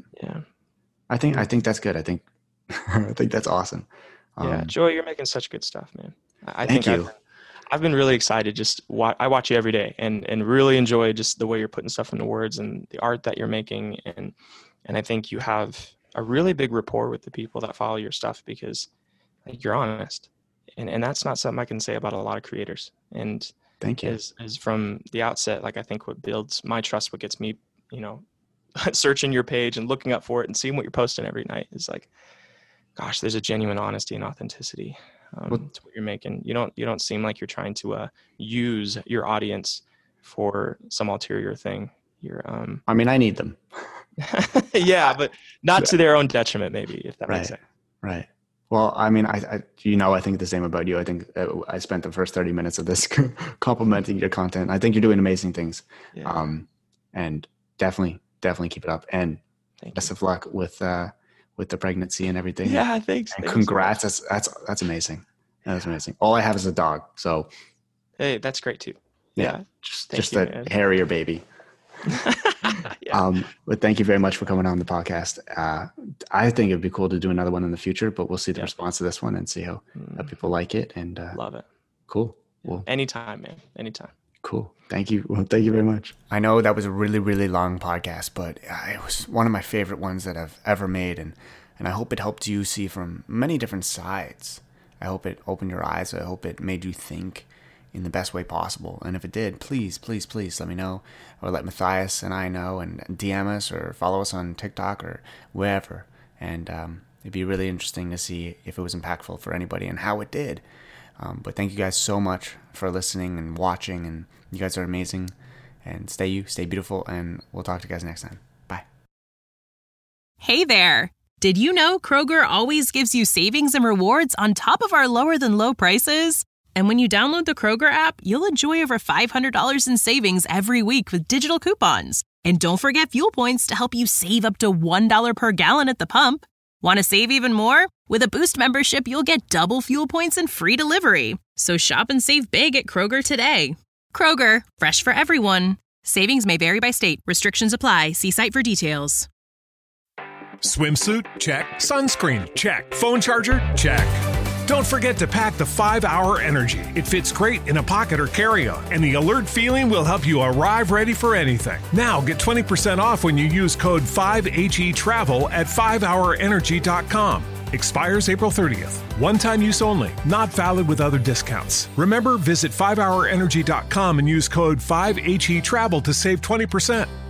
I think that's good. I think that's awesome. Joey, you're making such good stuff, man. Thank you. I've been really excited. I watch you every day and really enjoy just the way you're putting stuff into words and the art that you're making. And I think you have a really big rapport with the people that follow your stuff, because like, you're honest. And that's not something I can say about a lot of creators. And thank you. Is from the outset, like, I think what builds my trust, what gets me, searching your page and looking up for it and seeing what you're posting every night is like, gosh, there's a genuine honesty and authenticity to what you're making. You don't seem like you're trying to use your audience for some ulterior thing. I mean, I need them. Yeah, but not to their own detriment, maybe, if that makes sense. Right. Well, I mean, I think the same about you. I think I spent the first 30 minutes of this complimenting your content. I think you're doing amazing things. Yeah. And definitely keep it up. And best of luck with the pregnancy and everything. Yeah, thanks. And congrats. That's amazing. That's amazing. All I have is a dog. So hey, that's great too. Yeah. Just a hairier baby. But thank you very much for coming on the podcast. I think it'd be cool to do another one in the future, but we'll see the response to this one and see how people like it. And love it. Cool. Well, anytime, man. Anytime. Cool. Thank you. Well, thank you very much. I know that was a really, really long podcast, but it was one of my favorite ones that I've ever made. And I hope it helped you see from many different sides. I hope it opened your eyes. I hope it made you think in the best way possible. And if it did, please let me know, or let Matthias and I know, and DM us or follow us on TikTok or wherever. And it'd be really interesting to see if it was impactful for anybody and how it did. But thank you guys so much for listening and watching, and you guys are amazing. And stay beautiful, and we'll talk to you guys next time. Bye. Hey there. Did you know Kroger always gives you savings and rewards on top of our lower than low prices? And when you download the Kroger app, you'll enjoy over $500 in savings every week with digital coupons. And don't forget fuel points to help you save up to $1 per gallon at the pump. Want to save even more? With a Boost membership, you'll get double fuel points and free delivery. So shop and save big at Kroger today. Kroger, fresh for everyone. Savings may vary by state. Restrictions apply. See site for details. Swimsuit? Check. Sunscreen? Check. Phone charger? Check. Don't forget to pack the 5-Hour Energy. It fits great in a pocket or carry-on, and the alert feeling will help you arrive ready for anything. Now get 20% off when you use code 5HETRAVEL at 5hourenergy.com. Expires April 30th. One-time use only. Not valid with other discounts. Remember, visit 5hourenergy.com and use code 5HETRAVEL to save 20%.